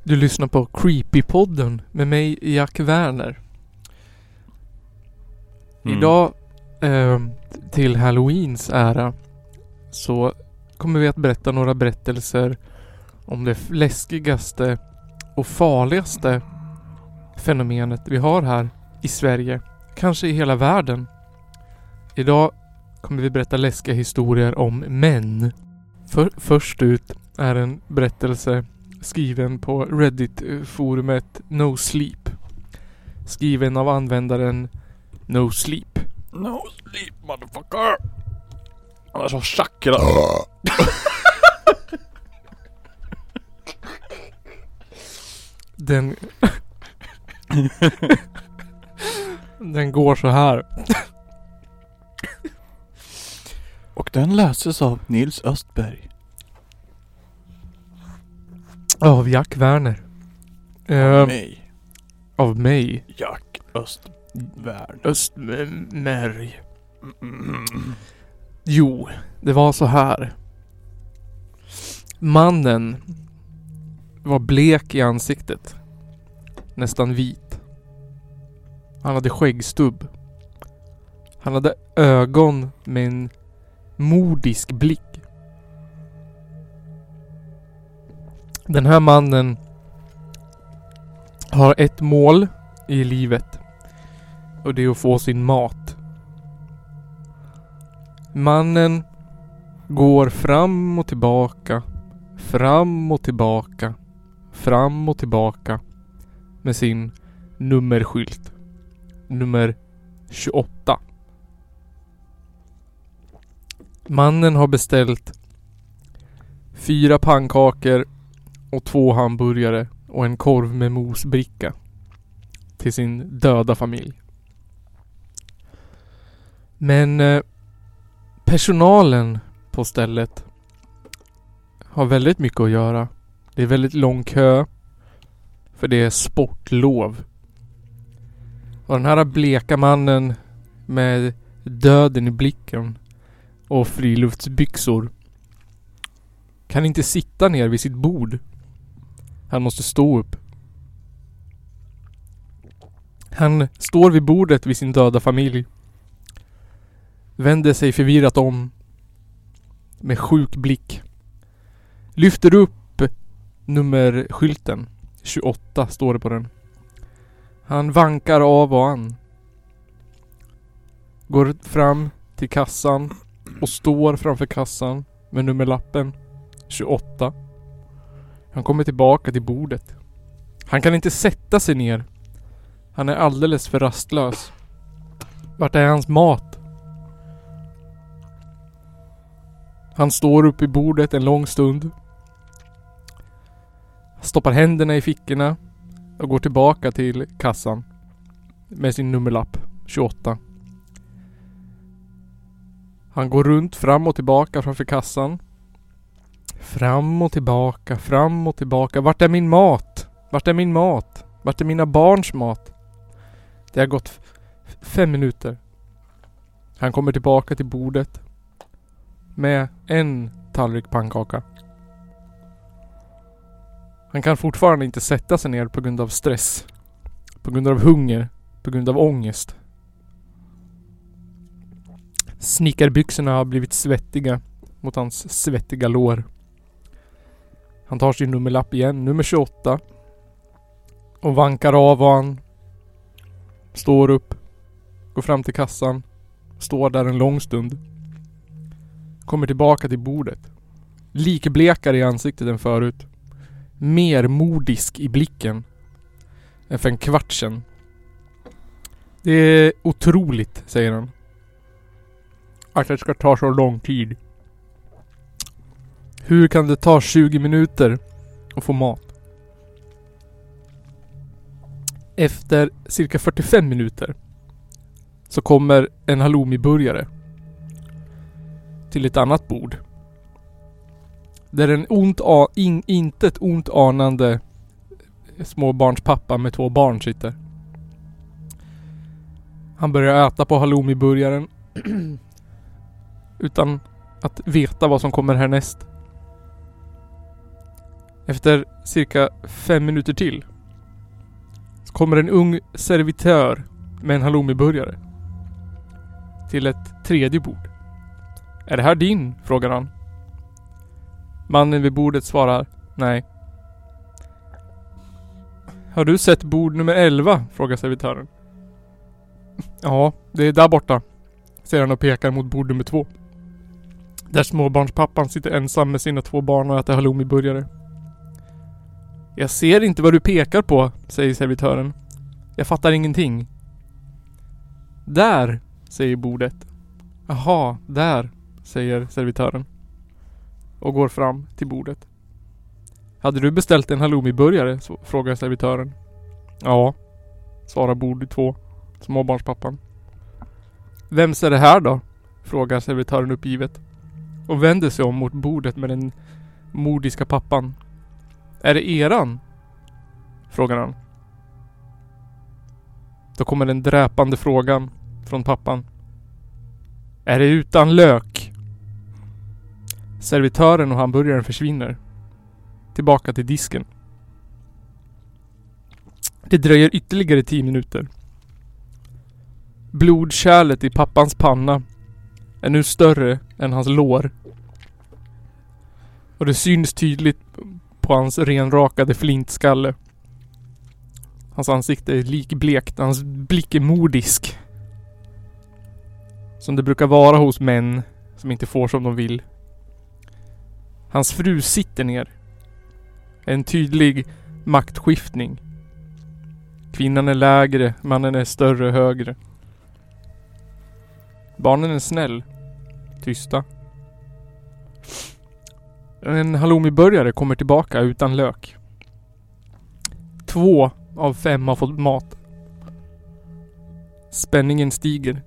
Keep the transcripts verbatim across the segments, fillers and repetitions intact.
Du lyssnar på Creepypodden med mig, Jack Werner. Mm. Idag eh, till Halloweens ära så kommer vi att berätta några berättelser om det läskigaste och farligaste fenomenet vi har här i Sverige, kanske i hela världen. Idag kommer vi berätta läskiga historier om män. För, först ut är en berättelse skriven på Reddit-forumet No Sleep. Skriven av användaren No Sleep. No Sleep, motherfucker! Han är så chakra. Den... Den går så här. Och den läses av Nils Östberg. Av Jack Werner. Av uh, mig. Av mig. Jack Östberg. Östberg. Mm. Jo, det var så här. Mannen var blek i ansiktet. Nästan vit. Han hade skäggstubb. Han hade ögon med en mordisk blick. Den här mannen har ett mål i livet. Och det är att få sin mat. Mannen går fram och tillbaka. Fram och tillbaka. Fram och tillbaka. Med sin nummerskylt. Nummer tjugoåtta. Mannen har beställt fyra pannkakor och två hamburgare och en korv med mosbricka till sin döda familj. Men eh, personalen på stället har väldigt mycket att göra. Det är väldigt lång kö för det är sportlov. Och den här bleka mannen med döden i blicken och friluftsbyxor kan inte sitta ner vid sitt bord. Han måste stå upp. Han står vid bordet vid sin döda familj. Vänder sig förvirrat om. Med sjuk blick. Lyfter upp nummerskylten. tjugoåtta står det på den. Han vankar av och an. Går fram till kassan. Och står framför kassan med nummerlappen tjugoåtta. Han kommer tillbaka till bordet. Han kan inte sätta sig ner. Han är alldeles för rastlös. Vart är hans mat? Han står upp i bordet en lång stund. Stoppar händerna i fickorna. Och går tillbaka till kassan. Med sin nummerlapp tjugoåtta. Han går runt fram och tillbaka framför kassan. Fram och tillbaka, fram och tillbaka. Vart är min mat? Vart är min mat? Vart är mina barns mat? Det har gått f- fem minuter. Han kommer tillbaka till bordet. Med en tallrik pannkaka. Han kan fortfarande inte sätta sig ner på grund av stress. På grund av hunger. På grund av ångest. Snickarbyxorna har blivit svettiga mot hans svettiga lår. Han tar sin nummerlapp igen, nummer tjugoåtta. Och vankar av och han. Står upp. Går fram till kassan. Står där en lång stund. Kommer tillbaka till bordet. Likblekare i ansiktet än förut. Mer modisk i blicken. Än för en kvart sedan. Det är otroligt, säger han. Att det ska ta så lång tid. Hur kan det ta tjugo minuter att få mat? Efter cirka fyrtiofem minuter så kommer en halloumi-burgare till ett annat bord. Där en ont a- in, inte ett ont anande småbarnspappa med två barn sitter. Han börjar äta på halloumi-burgaren utan att veta vad som kommer härnäst. Efter cirka fem minuter till så kommer en ung servitör med en halloumiburgare till ett tredje bord. Är det här din? Frågar han. Mannen vid bordet svarar nej. Har du sett bord nummer elva? Frågar servitören. Ja, det är där borta, säger han och pekar mot bord nummer två. Där småbarnspappan sitter ensam med sina två barn och äter halloumiburgare. Jag ser inte vad du pekar på, säger servitören. Jag fattar ingenting. Där, säger bordet. Jaha, där, säger servitören. Och går fram till bordet. Hade du beställt en halloumiburgare? Så frågar servitören. Ja, svarar bord två, småbarnspappan. Vems är det här då? Frågar servitören uppgivet. Och vänder sig om mot bordet med den mordiska pappan. Är det eran? Frågar han. Då kommer den dräpande frågan från pappan. Är det utan lök? Servitören och hamburgaren försvinner. Tillbaka till disken. Det dröjer ytterligare tio minuter. Blodkärlet i pappans panna är nu större än hans lår. Och det syns tydligt på hans renrakade flintskalle. Hans ansikte är likblekt, hans blick är mordisk. Som det brukar vara hos män som inte får som de vill. Hans fru sitter ner. En tydlig maktskiftning. Kvinnan är lägre, mannen är större och högre. Barnen är snäll. Tysta. En halloumiburgare kommer tillbaka utan lök. Två av fem har fått mat. Spänningen stiger.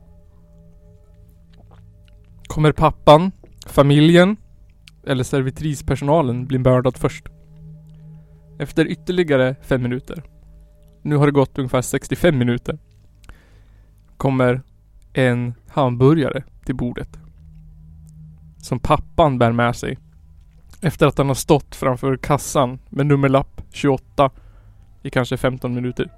Kommer pappan, familjen eller servitrispersonalen bli mördad först? Efter ytterligare fem minuter. Nu har det gått ungefär sextiofem minuter. Kommer en hamburgare till bordet. Som pappan bär med sig. Efter att han har stått framför kassan med nummerlapp tjugoåtta i kanske femton minuter.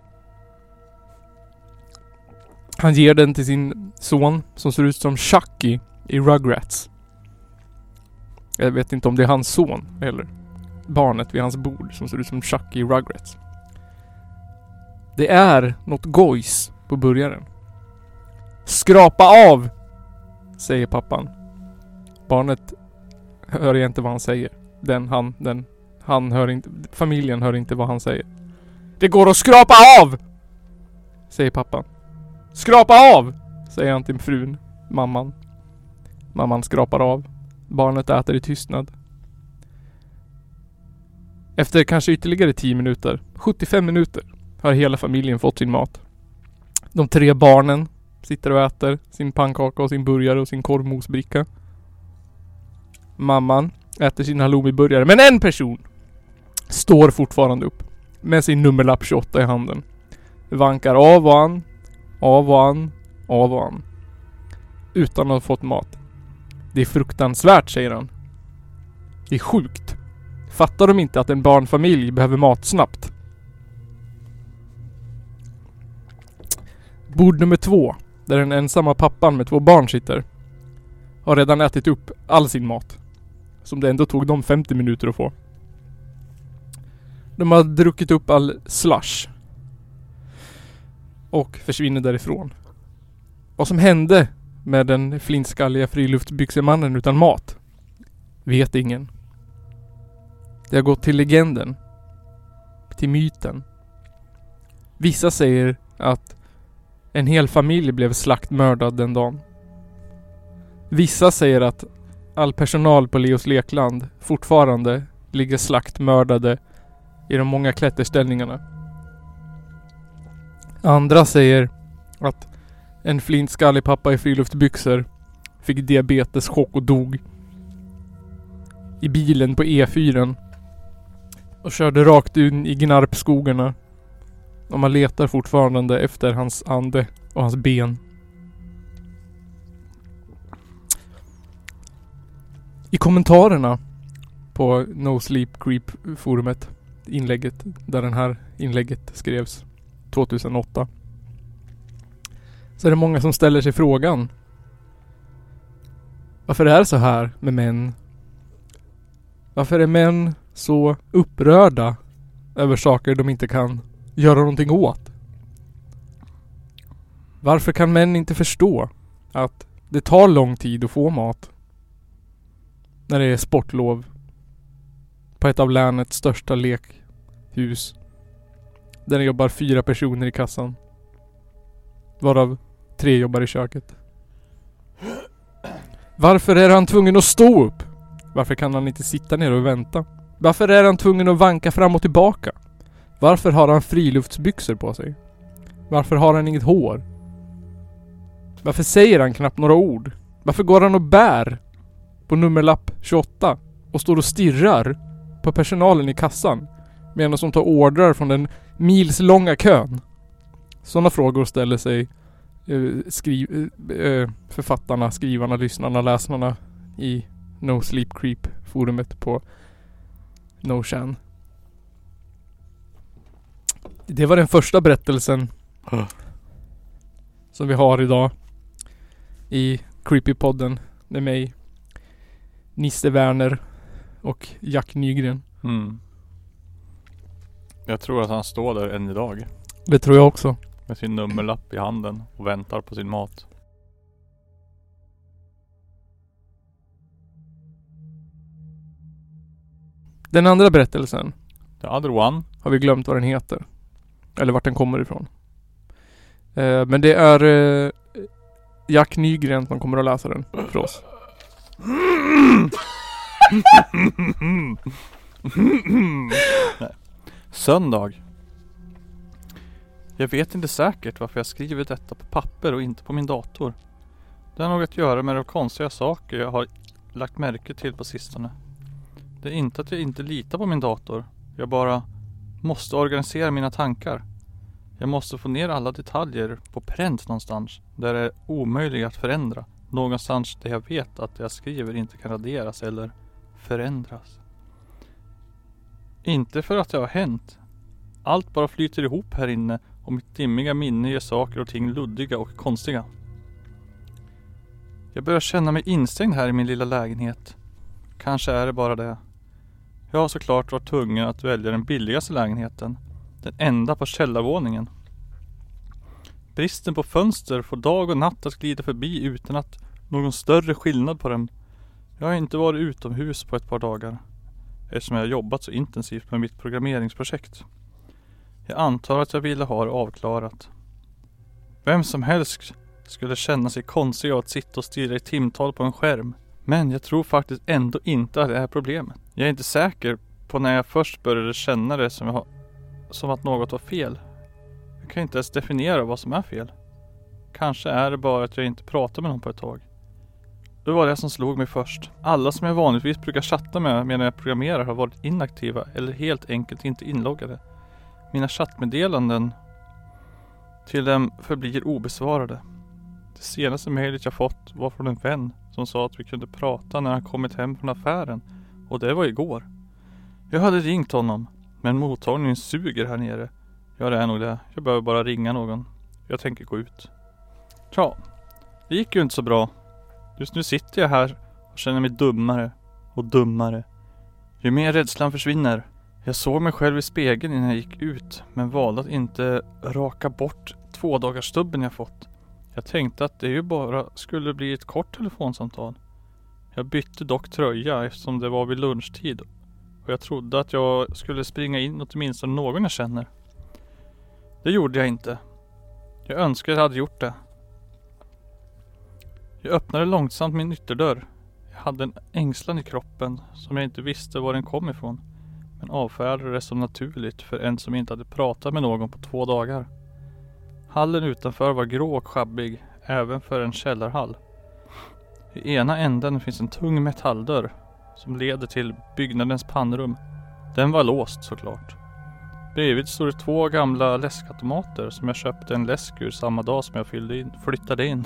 Han ger den till sin son som ser ut som Chucky i Rugrats. Jag vet inte om det är hans son eller barnet vid hans bord som ser ut som Chucky i Rugrats. Det är något gojs på burgaren. Skrapa av! Säger pappan. Barnet hör inte vad han säger. Den, han, den, han hör inte, familjen hör inte vad han säger. Det går att skrapa av! Säger pappan. Skrapa av! Säger han till frun, mamman. Mamman skrapar av. Barnet äter i tystnad. Efter kanske ytterligare tio minuter, sjuttiofem minuter, har hela familjen fått sin mat. De tre barnen sitter och äter sin pannkaka och sin burgare och sin korvmosbricka. Mamman äter sin halloumiburgare. Men en person står fortfarande upp med sin nummerlapp tjugoåtta i handen. Vankar av och an, av och an, av och an. Utan att ha fått mat. Det är fruktansvärt, säger han. Det är sjukt. Fattar de inte att en barnfamilj behöver mat snabbt? Bord nummer två, där den ensamma pappan med två barn sitter, har redan ätit upp all sin mat. Som det ändå tog dem femtio minuter att få. De har druckit upp all slush. Och försvinner därifrån. Vad som hände med den flintskalliga friluftsbyxemannen utan mat vet ingen. Det har gått till legenden. Till myten. Vissa säger att en hel familj blev slaktmördad den dagen. Vissa säger att all personal på Leos lekland fortfarande ligger slaktmördade i de många klätterställningarna. Andra säger att en flintskallig pappa i friluftsbyxor fick diabeteschock och dog i bilen på E fyra och körde rakt in i Gnarpskogarna. Och man letar fortfarande efter hans ande och hans ben. I kommentarerna på No Sleep Creep forumet. Inlägget där den här inlägget skrevs tjugohundraåtta. Så är det många som ställer sig frågan: varför är det så här med män? Varför är män så upprörda över saker de inte kan göra någonting åt? Varför kan män inte förstå att det tar lång tid att få mat när det är sportlov på ett av länets största lekhus där det jobbar fyra personer i kassan, varav tre jobbar i köket? Varför är han tvungen att stå upp? Varför kan han inte sitta ner och vänta? Varför är han tvungen att vanka fram och tillbaka? Varför har han friluftsbyxor på sig? Varför har han inget hår? Varför säger han knappt några ord? Varför går han och bär på nummerlapp tjugoåtta och står och stirrar på personalen i kassan medan de tar ordrar från den milslånga kön? Sådana frågor ställer sig eh, skriv, eh, författarna, skrivarna, lyssnarna, läsarna i No Sleep Creep forumet på NoChan. Det var den första berättelsen mm. som vi har idag i Creepypodden med mig, Nisse Werner och Jack Nygren. Mm. Jag tror att han står där än idag. Det tror jag också. Med sin nummerlapp i handen och väntar på sin mat. Den andra berättelsen, The other one, har vi glömt vad den heter. Eller vart den kommer ifrån. Eh, men det är eh, Jack Nygren som kommer att läsa den för oss. Söndag. Jag vet inte säkert varför jag skriver detta på papper och inte på min dator. Det har något att göra med de konstiga saker jag har lagt märke till på sistone. Det är inte att jag inte litar på min dator. Jag bara måste organisera mina tankar. Jag måste få ner alla detaljer på pränt någonstans där det är omöjligt att förändra. Någonstans där jag vet att det jag skriver inte kan raderas eller förändras. Inte för att det har hänt. Allt bara flyter ihop här inne och mitt dimmiga minne gör saker och ting luddiga och konstiga. Jag börjar känna mig instängd här i min lilla lägenhet. Kanske är det bara det. Jag har såklart varit tvungen att välja den billigaste lägenheten. Den enda på källarvåningen. Bristen på fönster får dag och natt att glida förbi utan att någon större skillnad på dem. Jag har inte varit utomhus på ett par dagar. Eftersom jag har jobbat så intensivt med mitt programmeringsprojekt. Jag antar att jag ville ha det avklarat. Vem som helst skulle känna sig konstig av att sitta och stirra i timtal på en skärm. Men jag tror faktiskt ändå inte att det är problemet. Jag är inte säker på när jag först började känna det som, jag har, som att något var fel. Jag kan inte ens definiera vad som är fel. Kanske är det bara att jag inte pratar med någon på ett tag. Det var det som slog mig först. Alla som jag vanligtvis brukar chatta med medan jag programmerar har varit inaktiva eller helt enkelt inte inloggade. Mina chattmeddelanden till dem förblir obesvarade. Det senaste mejlet jag fått var från en vän som sa att vi kunde prata när han kommit hem från affären. Och det var igår. Jag hade ringt honom, men mottagningen suger här nere. Ja, det är nog det. Jag behöver bara ringa någon. Jag tänker gå ut. Ja, det gick ju inte så bra. Just nu sitter jag här och känner mig dummare och dummare. Ju mer rädslan försvinner. Jag såg mig själv i spegeln innan jag gick ut, men valde att inte raka bort två dagars stubben jag fått. Jag tänkte att det ju bara skulle bli ett kort telefonsamtal. Jag bytte dock tröja eftersom det var vid lunchtid. Och jag trodde att jag skulle springa in åtminstone någon jag känner. Det gjorde jag inte. Jag önskar att jag hade gjort det. Jag öppnade långsamt min ytterdörr. Jag hade en ängslan i kroppen som jag inte visste var den kom ifrån. Men avfärdade det som naturligt för en som inte hade pratat med någon på två dagar. Hallen utanför var grå och schabbig, även för en källarhall. I ena änden finns en tung metalldörr som leder till byggnadens pannrum. Den var låst såklart. Bredvid stod det två gamla läskautomater som jag köpte en läsk ur samma dag som jag fyllde in, flyttade in.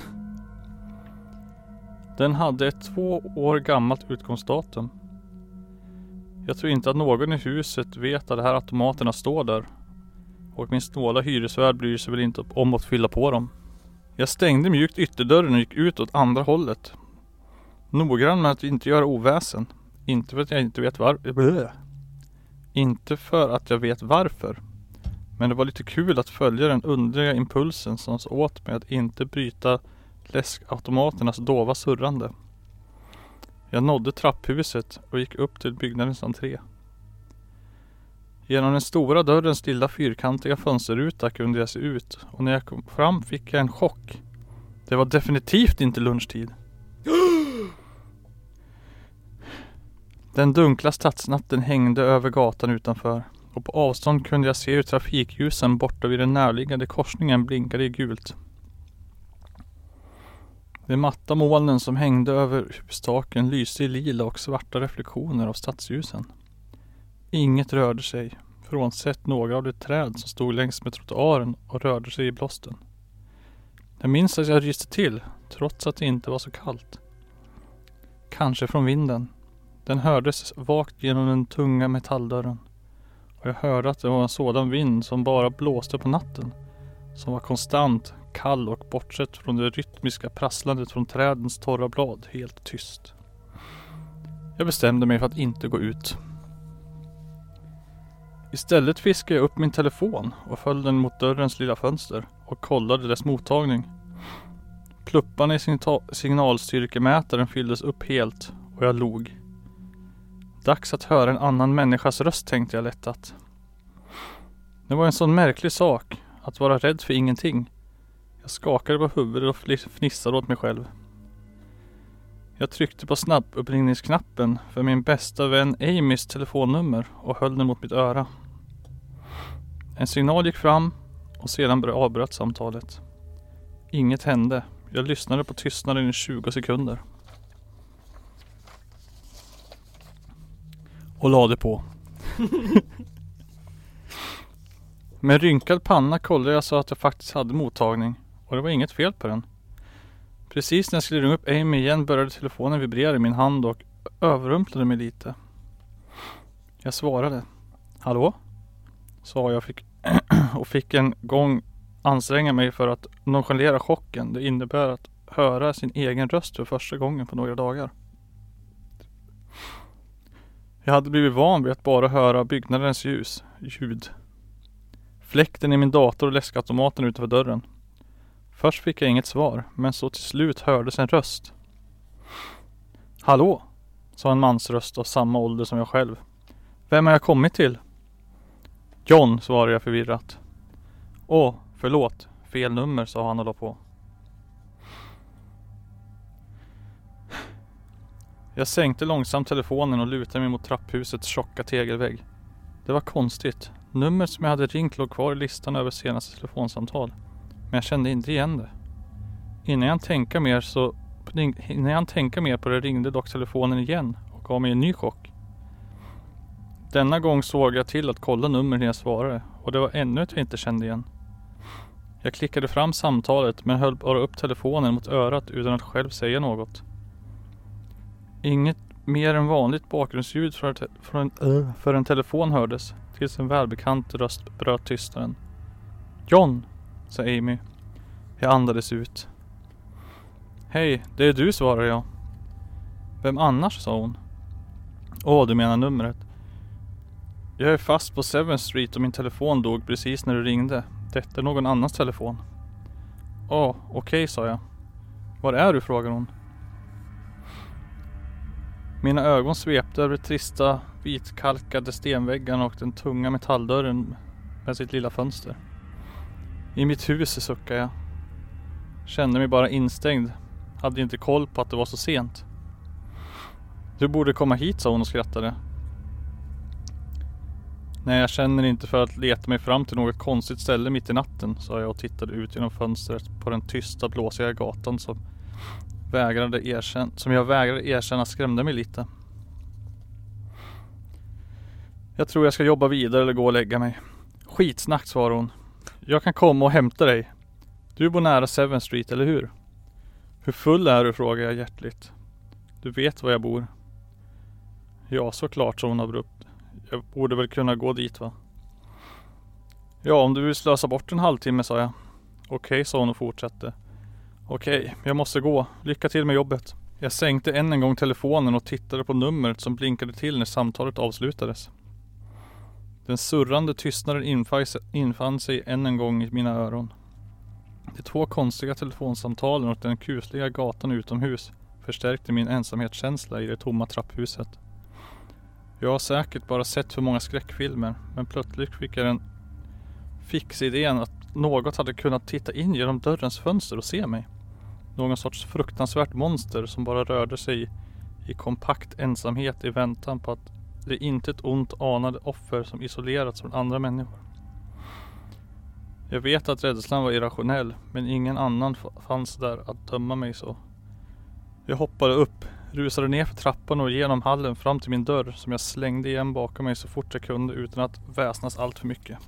Den hade ett två år gammalt utgångsdatum. Jag tror inte att någon i huset vet att de här automaterna står där. Och min snåla hyresvärd bryr sig väl inte om att fylla på dem. Jag stängde mjukt ytterdörren och gick ut åt andra hållet. Noggrann med att inte göra oväsen. Inte för att jag inte vet varför. Inte för att jag vet varför. Men det var lite kul att följa den underliga impulsen som sa åt mig att inte bryta läskautomaternas dova surrande. Jag nådde trapphuset och gick upp till byggnadens entré. Genom den stora dörrens lilla fyrkantiga fönsterruta kunde jag se ut och när jag kom fram fick jag en chock. Det var definitivt inte lunchtid. Den dunkla stadsnatten hängde över gatan utanför och på avstånd kunde jag se hur trafikljusen borta vid den närliggande korsningen blinkade i gult. De matta molnen som hängde över hustaken lyste i lila och svarta reflektioner av stadsljusen. Inget rörde sig, frånsett några av de träd som stod längs med trottoaren och rörde sig i blåsten. Jag minns att jag ryste till, trots att det inte var så kallt. Kanske från vinden. Den hördes vagt genom den tunga metalldörren. Och jag hörde att det var en sådan vind som bara blåste på natten. Som var konstant, kall och bortsett från det rytmiska prasslandet från trädens torra blad helt tyst. Jag bestämde mig för att inte gå ut. Istället fiskade jag upp min telefon och föll den mot dörrens lilla fönster och kollade dess mottagning. Plupparna i signalstyrkemätaren fylldes upp helt och jag log. Dags att höra en annan människas röst, tänkte jag lättat. Det var en sån märklig sak att vara rädd för ingenting. Jag skakade på huvudet och fnissade åt mig själv. Jag tryckte på snabbuppringningsknappen för min bästa vän Amys telefonnummer och höll den mot mitt öra. En signal gick fram och sedan avbröt samtalet. Inget hände. Jag lyssnade på tystnaden i tjugo sekunder. Och lade på. Med rynkad panna kollade jag så att jag faktiskt hade mottagning. Och det var inget fel på den. Precis när jag skulle ringa upp Amy igen började telefonen vibrera i min hand och överrumplade mig lite. Jag svarade. Hallå? Sa jag fick och fick en gång anstränga mig för att nonchalera chocken. Det innebär att höra sin egen röst för första gången på några dagar. Jag hade blivit van vid att bara höra byggnadens ljus, ljud. Fläkten i min dator och läskautomaten utanför dörren. Först fick jag inget svar, men så till slut hördes en röst. Hallå, sa en mansröst av samma ålder som jag själv. Vem har jag kommit till? John, svarade jag förvirrat. Åh, förlåt, fel nummer, sa han och la på. Jag sänkte långsamt telefonen och lutade mig mot trapphusets tjocka tegelvägg. Det var konstigt. Numret som jag hade ringt låg kvar i listan över senaste telefonsamtal. Men jag kände inte igen det. Innan jag tänkte mer så innan jag tänkte mer på det ringde dock telefonen igen och gav mig en ny chock. Denna gång såg jag till att kolla nummer när jag svarade och det var ännu ett jag inte kände igen. Jag klickade fram samtalet men höll bara upp telefonen mot örat utan att själv säga något. Inget mer än vanligt bakgrundsljud för, te- för, en, uh, för en telefon hördes tills en välbekant röst bröt tystnaden. John, sa Amy. Jag andades ut. Hej, det är du, svarade jag. Vem annars, sa hon. Åh, du menar numret. Jag är fast på Seventh Street och min telefon dog precis när du ringde. Detta är någon annans telefon. Åh, okej, okay, sa jag. Var är du, frågar hon. Mina ögon svepte över trista, vitkalkade stenväggarna och den tunga metalldörren med sitt lilla fönster. I mitt hus, suckade jag. Kände mig bara instängd. Hade inte koll på att det var så sent. Du borde komma hit, sa hon och skrattade. Nej, jag känner inte för att leta mig fram till något konstigt ställe mitt i natten, sa jag och tittade ut genom fönstret på den tysta, blåsiga gatan som, vägrade erkänna, som jag vägrade erkänna skrämde mig lite. Jag tror jag ska jobba vidare eller gå och lägga mig. Skitsnack, svarade hon. Jag kan komma och hämta dig. Du bor nära Seventh Street, eller hur? Hur full är du, frågar jag hjärtligt. Du vet var jag bor. Ja, såklart, sa hon abrupt. Jag borde väl kunna gå dit, va? Ja, om du vill slösa bort en halvtimme, sa jag. Okej, sa hon och fortsatte. Okej, jag måste gå. Lycka till med jobbet. Jag sänkte än en gång telefonen och tittade på numret som blinkade till när samtalet avslutades. Den surrande tystnaden infann sig än en gång i mina öron. De två konstiga telefonsamtalen och den kusliga gatan utomhus förstärkte min ensamhetskänsla i det tomma trapphuset. Jag har säkert bara sett för många skräckfilmer, men plötsligt fick jag den fix idén att något hade kunnat titta in genom dörrens fönster och se mig. Någon sorts fruktansvärt monster som bara rörde sig i kompakt ensamhet i väntan på att det inte ett ont anade offer som isolerats från andra människor. Jag vet att rädslan var irrationell, men ingen annan fanns där att döma mig så. Jag hoppade upp, rusade ner för trappan och genom hallen fram till min dörr som jag slängde igen bakom mig så fort jag kunde utan att väsnas allt för mycket.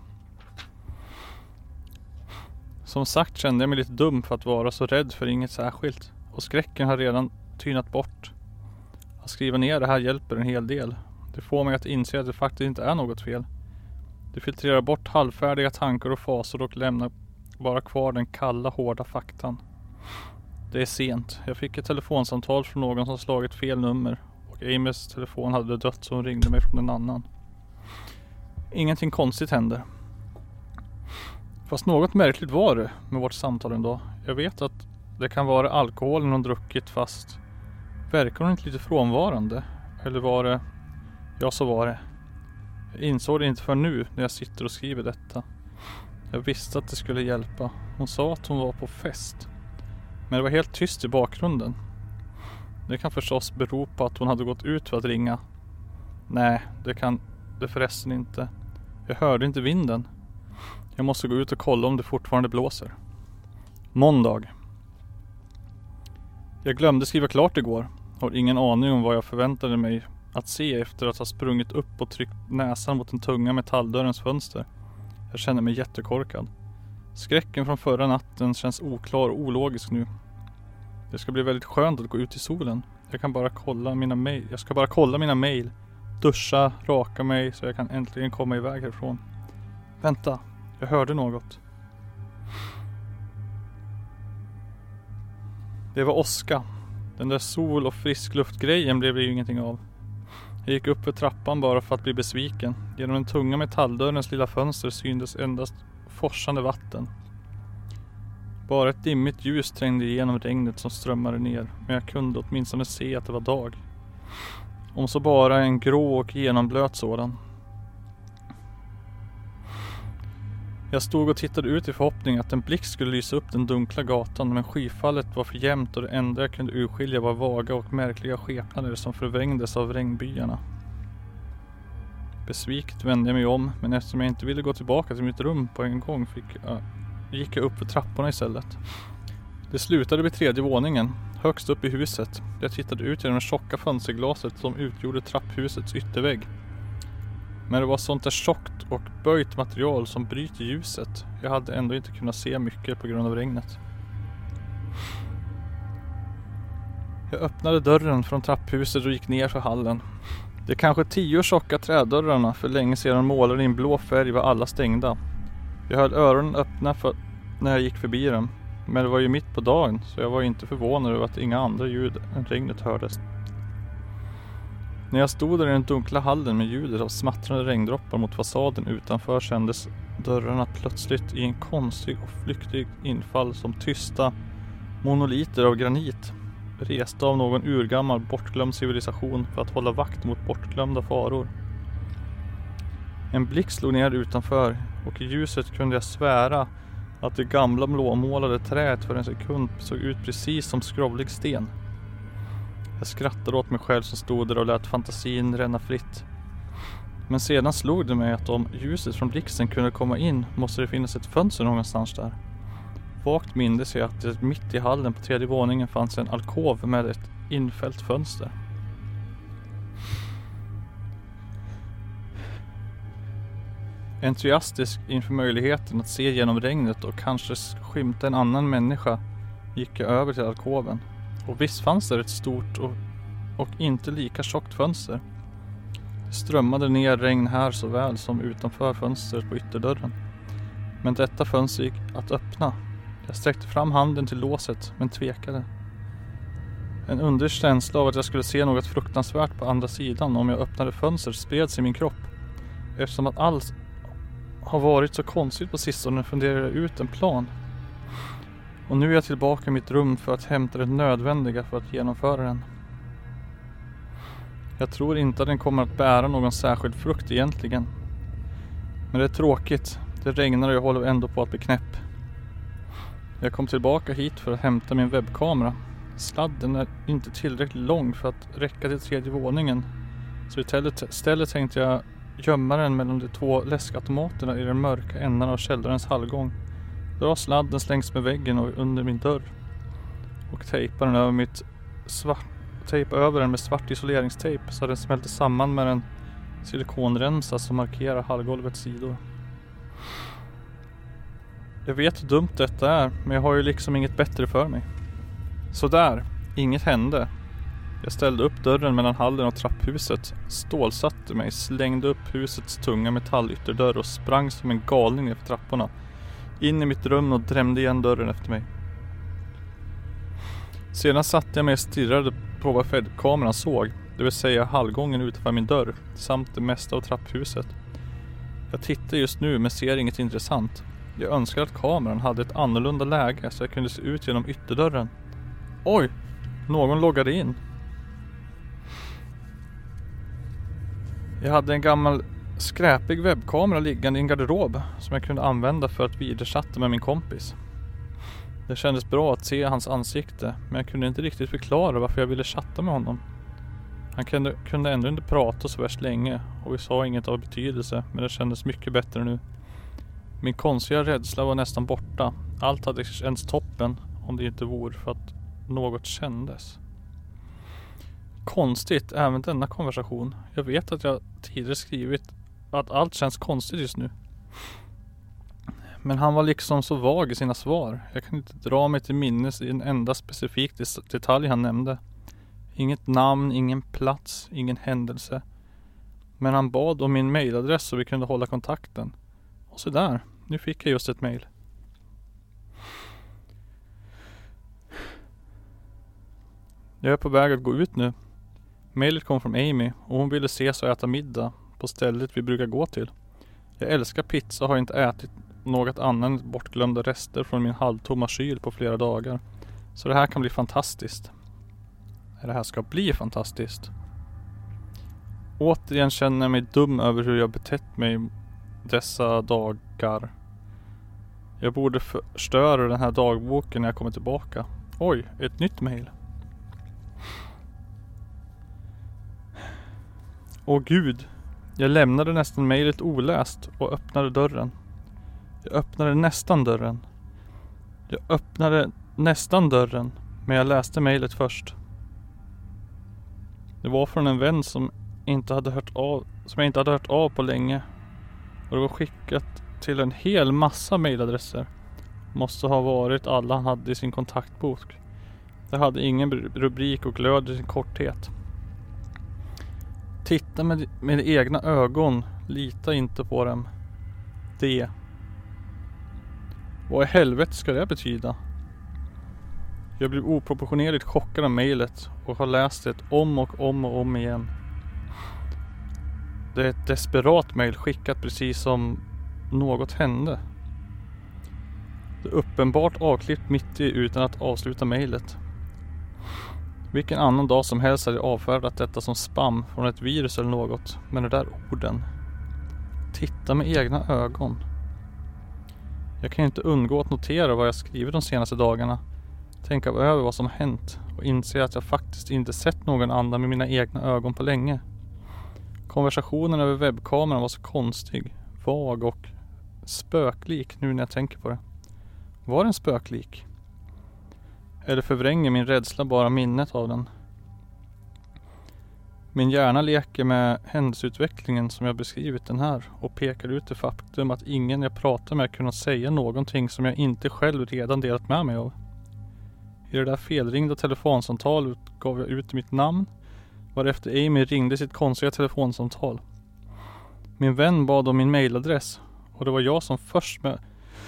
Som sagt kände jag mig lite dum för att vara så rädd för inget särskilt, och skräcken har redan tynat bort. Att skriva ner det här hjälper en hel del. Det får mig att inse att det faktiskt inte är något fel. Det filtrerar bort halvfärdiga tankar och fasor och lämnar bara kvar den kalla, hårda faktan. Det är sent. Jag fick ett telefonsamtal från någon som slagit fel nummer och Amys telefon hade dött så hon ringde mig från en annan. Ingenting konstigt hände. Fast något märkligt var det med vårt samtal ändå. Jag vet att det kan vara alkoholen hon druckit, fast verkar hon inte lite frånvarande? Eller var det... Ja, så var det. Jag insåg det inte för nu när jag sitter och skriver detta. Jag visste att det skulle hjälpa. Hon sa att hon var på fest. Men det var helt tyst i bakgrunden. Det kan förstås bero på att hon hade gått ut för att ringa. Nej, det kan det förresten inte. Jag hörde inte vinden. Jag måste gå ut och kolla om det fortfarande blåser. Måndag. Jag glömde skriva klart igår. Har ingen aning om vad jag förväntade mig att se efter att ha sprungit upp och tryckt näsan mot den tunga metalldörrens fönster. Jag känner mig jättekorkad. Skräcken från förra natten känns oklar och ologisk nu. Det ska bli väldigt skönt att gå ut i solen. Jag kan bara kolla mina mail. Jag ska bara kolla mina mail. Duscha, raka mig så jag kan äntligen komma iväg härifrån. Vänta, jag hörde något. Det var åska. Den där sol- och friskluftgrejen blev det ju ingenting av. Jag gick upp för trappan bara för att bli besviken. Genom den tunga metalldörrens lilla fönster syntes endast forsande vatten. Bara ett dimmigt ljus trängde igenom regnet som strömmade ner, men jag kunde åtminstone se att det var dag. Om så bara en grå och genomblöt sådan. Jag stod och tittade ut i förhoppning att en blixt skulle lysa upp den dunkla gatan, men skyfallet var för jämnt och det enda jag kunde urskilja var vaga och märkliga skepnader som förvrängdes av regnbyarna. Besviket vände jag mig om, men eftersom jag inte ville gå tillbaka till mitt rum på en gång fick jag, gick jag upp för trapporna istället. Det slutade vid tredje våningen, högst upp i huset. Jag tittade ut genom det tjocka fönsterglaset som utgjorde trapphusets yttervägg. Men det var sånt där tjockt och böjt material som bryter ljuset. Jag hade ändå inte kunnat se mycket på grund av regnet. Jag öppnade dörren från trapphuset och gick ner för hallen. De kanske tio tjocka trädörrarna för länge sedan målade i en blå färg var alla stängda. Jag höll öronen öppna för när jag gick förbi dem. Men det var ju mitt på dagen så jag var inte förvånad över att inga andra ljud än regnet hördes. När jag stod där i den dunkla hallen med ljudet av smattrande regndroppar mot fasaden utanför kändes dörrarna plötsligt i en konstig och flyktig infall som tysta monoliter av granit, resta av någon urgammal bortglömd civilisation för att hålla vakt mot bortglömda faror. En blick slog ner utanför och i ljuset kunde jag svära att det gamla blåmålade träet för en sekund såg ut precis som skrovlig sten. Jag skrattade åt mig själv som stod där och lät fantasin ränna fritt. Men sedan slog det mig att om ljuset från blixten kunde komma in måste det finnas ett fönster någonstans där. Vagt mindes jag att det mitt i hallen på tredje våningen fanns en alkov med ett infällt fönster. Entusiastisk inför möjligheten att se genom regnet och kanske skymta en annan människa gick jag över till alkoven. Och visst fanns det ett stort och, och inte lika tjockt fönster. Det strömmade ner regn här såväl som utanför fönstret på ytterdörren. Men detta fönster gick att öppna. Jag sträckte fram handen till låset men tvekade. En underlig känsla av att jag skulle se något fruktansvärt på andra sidan om jag öppnade fönstret spreds i min kropp. Eftersom att allt har varit så konstigt på sistone funderade jag ut en plan. Och nu är jag tillbaka i mitt rum för att hämta det nödvändiga för att genomföra den. Jag tror inte att den kommer att bära någon särskild frukt egentligen. Men det är tråkigt. Det regnar och jag håller ändå på att bli knäpp. Jag kom tillbaka hit för att hämta min webbkamera. Sladden är inte tillräckligt lång för att räcka till tredje våningen. Så istället tänkte jag gömma den mellan de två läskautomaterna i den mörka änden av källarens hallgång. Dra sladden längs med väggen och under min dörr. Och tejpa den över mitt svart. Tejpa över den med svart isoleringstejp så att den smälter samman med en silikonremsa som markerar hallgolvets sidor. Jag vet hur dumt detta är, men jag har ju liksom inget bättre för mig. Så där, inget hände. Jag ställde upp dörren mellan hallen och trapphuset, stålsatte mig, slängde upp husets tunga metallytterdörr och sprang som en galning ner för trapporna. In i mitt rum och drämde igen dörren efter mig. Sedan satte jag mig och stirrade på vad webbkameran såg, det vill säga hallgången utanför min dörr, samt det mesta av trapphuset. Jag tittar just nu men ser inget intressant. Jag önskar att kameran hade ett annorlunda läge så jag kunde se ut genom ytterdörren. Oj! Någon loggade in. Jag hade en gammal skräpig webbkamera liggande i en garderob som jag kunde använda för att videochatta med min kompis. Det kändes bra att se hans ansikte, men jag kunde inte riktigt förklara varför jag ville chatta med honom. Han kunde, kunde ändå inte prata så värst länge och vi sa inget av betydelse, men det kändes mycket bättre nu. Min konstiga rädsla var nästan borta. Allt hade känts toppen om det inte vore för att något kändes. Konstigt, även denna konversation. Jag vet att jag tidigare skrivit att allt känns konstigt just nu. Men han var liksom så vag i sina svar. Jag kan inte dra mig till minnes i en enda specifik detalj han nämnde. Inget namn, ingen plats, ingen händelse. Men han bad om min mailadress så vi kunde hålla kontakten. Och så där, nu fick jag just ett mail. Jag är på väg att gå ut nu. Mailet kom från Amy och hon ville ses och äta middag på stället vi brukar gå till. Jag älskar pizza och har inte ätit något annat än bortglömda rester från min halvtomma kyl på flera dagar. Så det här kan bli fantastiskt. Det här ska bli fantastiskt. Återigen känner jag mig dum över hur jag betett mig dessa dagar. Jag borde förstöra den här dagboken när jag kommer tillbaka. Oj, ett nytt mail. Åh gud, jag lämnade nästan mejlet oläst och öppnade dörren. Jag öppnade nästan dörren. Jag öppnade nästan dörren, men jag läste mejlet först. Det var från en vän som inte hade hört av, som jag inte hade hört av på länge. Och det var skickat till en hel massa mejladresser. Måste ha varit alla han hade i sin kontaktbok. Det hade ingen rubrik och glöd i sin korthet. Titta med, med egna ögon. Lita inte på dem. Det. Vad i helvete ska det betyda? Jag blev oproportionerligt chockad av mejlet och har läst det om och om och om igen. Det är ett desperat mejl skickat precis som något hände. Det är uppenbart avklippt mitt i utan att avsluta mejlet. Vilken annan dag som helst hade jag avfärdat detta som spam från ett virus eller något. Men det där orden. Titta med egna ögon. Jag kan inte undgå att notera vad jag skrivit de senaste dagarna. Tänka över vad som hänt och inse att jag faktiskt inte sett någon annan med mina egna ögon på länge. Konversationen över webbkameran var så konstig, vag och spöklik nu när jag tänker på det. Var den spöklik? Eller förvränger min rädsla bara minnet av den? Min hjärna leker med händelseutvecklingen som jag beskrivit den här och pekar ut det faktum att ingen jag pratar med kunnat säga någonting som jag inte själv redan delat med mig av. I det där felringda telefonsamtalet gav jag ut mitt namn, varefter Amy ringde sitt konstiga telefonsamtal. Min vän bad om min mailadress och det var jag som först med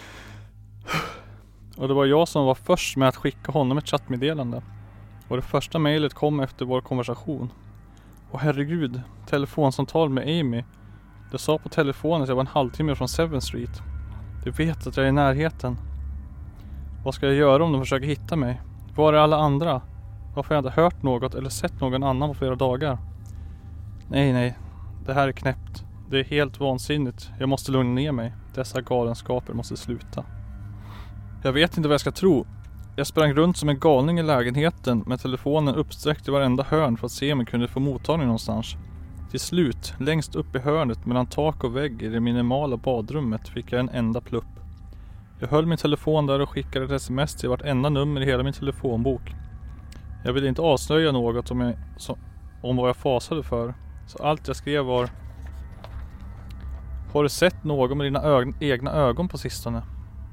och det var jag som var först med att skicka honom ett chattmeddelande. Och det första mejlet kom efter vår konversation. Och herregud, telefonsamtal med Amy. Det sa på telefonen att jag var en halvtimme från Seventh Street. Du vet att jag är i närheten. Vad ska jag göra om de försöker hitta mig? Var är alla andra? Varför har jag inte hört något eller sett någon annan på flera dagar? Nej, nej. Det här är knäppt. Det är helt vansinnigt. Jag måste lugna ner mig. Dessa galenskaper måste sluta. Jag vet inte vad jag ska tro. Jag sprang runt som en galning i lägenheten med telefonen uppsträckt i varenda hörn för att se om jag kunde få mottagning någonstans. Till slut, längst upp i hörnet mellan tak och vägg i det minimala badrummet fick jag en enda plupp. Jag höll min telefon där och skickade ett sms till vartenda nummer i hela min telefonbok. Jag ville inte avslöja något om, jag, så, om vad jag fasade för. Så allt jag skrev var: har du sett någon med dina ög- egna ögon på sistone?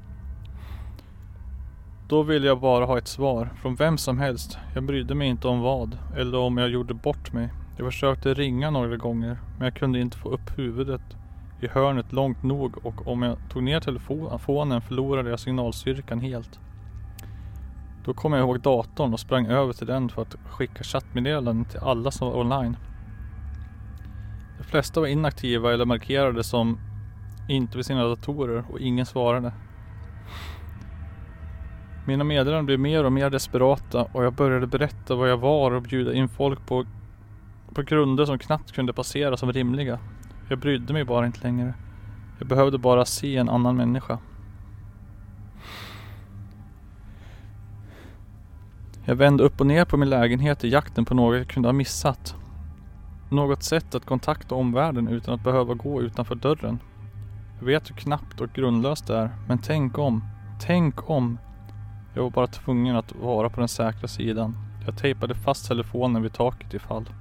Då ville jag bara ha ett svar från vem som helst. Jag brydde mig inte om vad eller om jag gjorde bort mig. Jag försökte ringa några gånger men jag kunde inte få upp huvudet i hörnet långt nog och om jag tog ner telefonen förlorade jag signalstyrkan helt. Då kom jag ihåg datorn och sprang över till den för att skicka chattmeddelanden till alla som var online. De flesta var inaktiva eller markerade som inte vid sina datorer och ingen svarade. Mina meddelanden blev mer och mer desperata och jag började berätta vad jag var och bjuda in folk på, på grunder som knappt kunde passera som rimliga. Jag brydde mig bara inte längre. Jag behövde bara se en annan människa. Jag vände upp och ner på min lägenhet i jakten på något jag kunde ha missat. Något sätt att kontakta omvärlden utan att behöva gå utanför dörren. Jag vet hur knappt och grundlöst det är, men tänk om, tänk om. Jag var bara tvungen att vara på den säkra sidan. Jag tejpade fast telefonen vid taket ifall.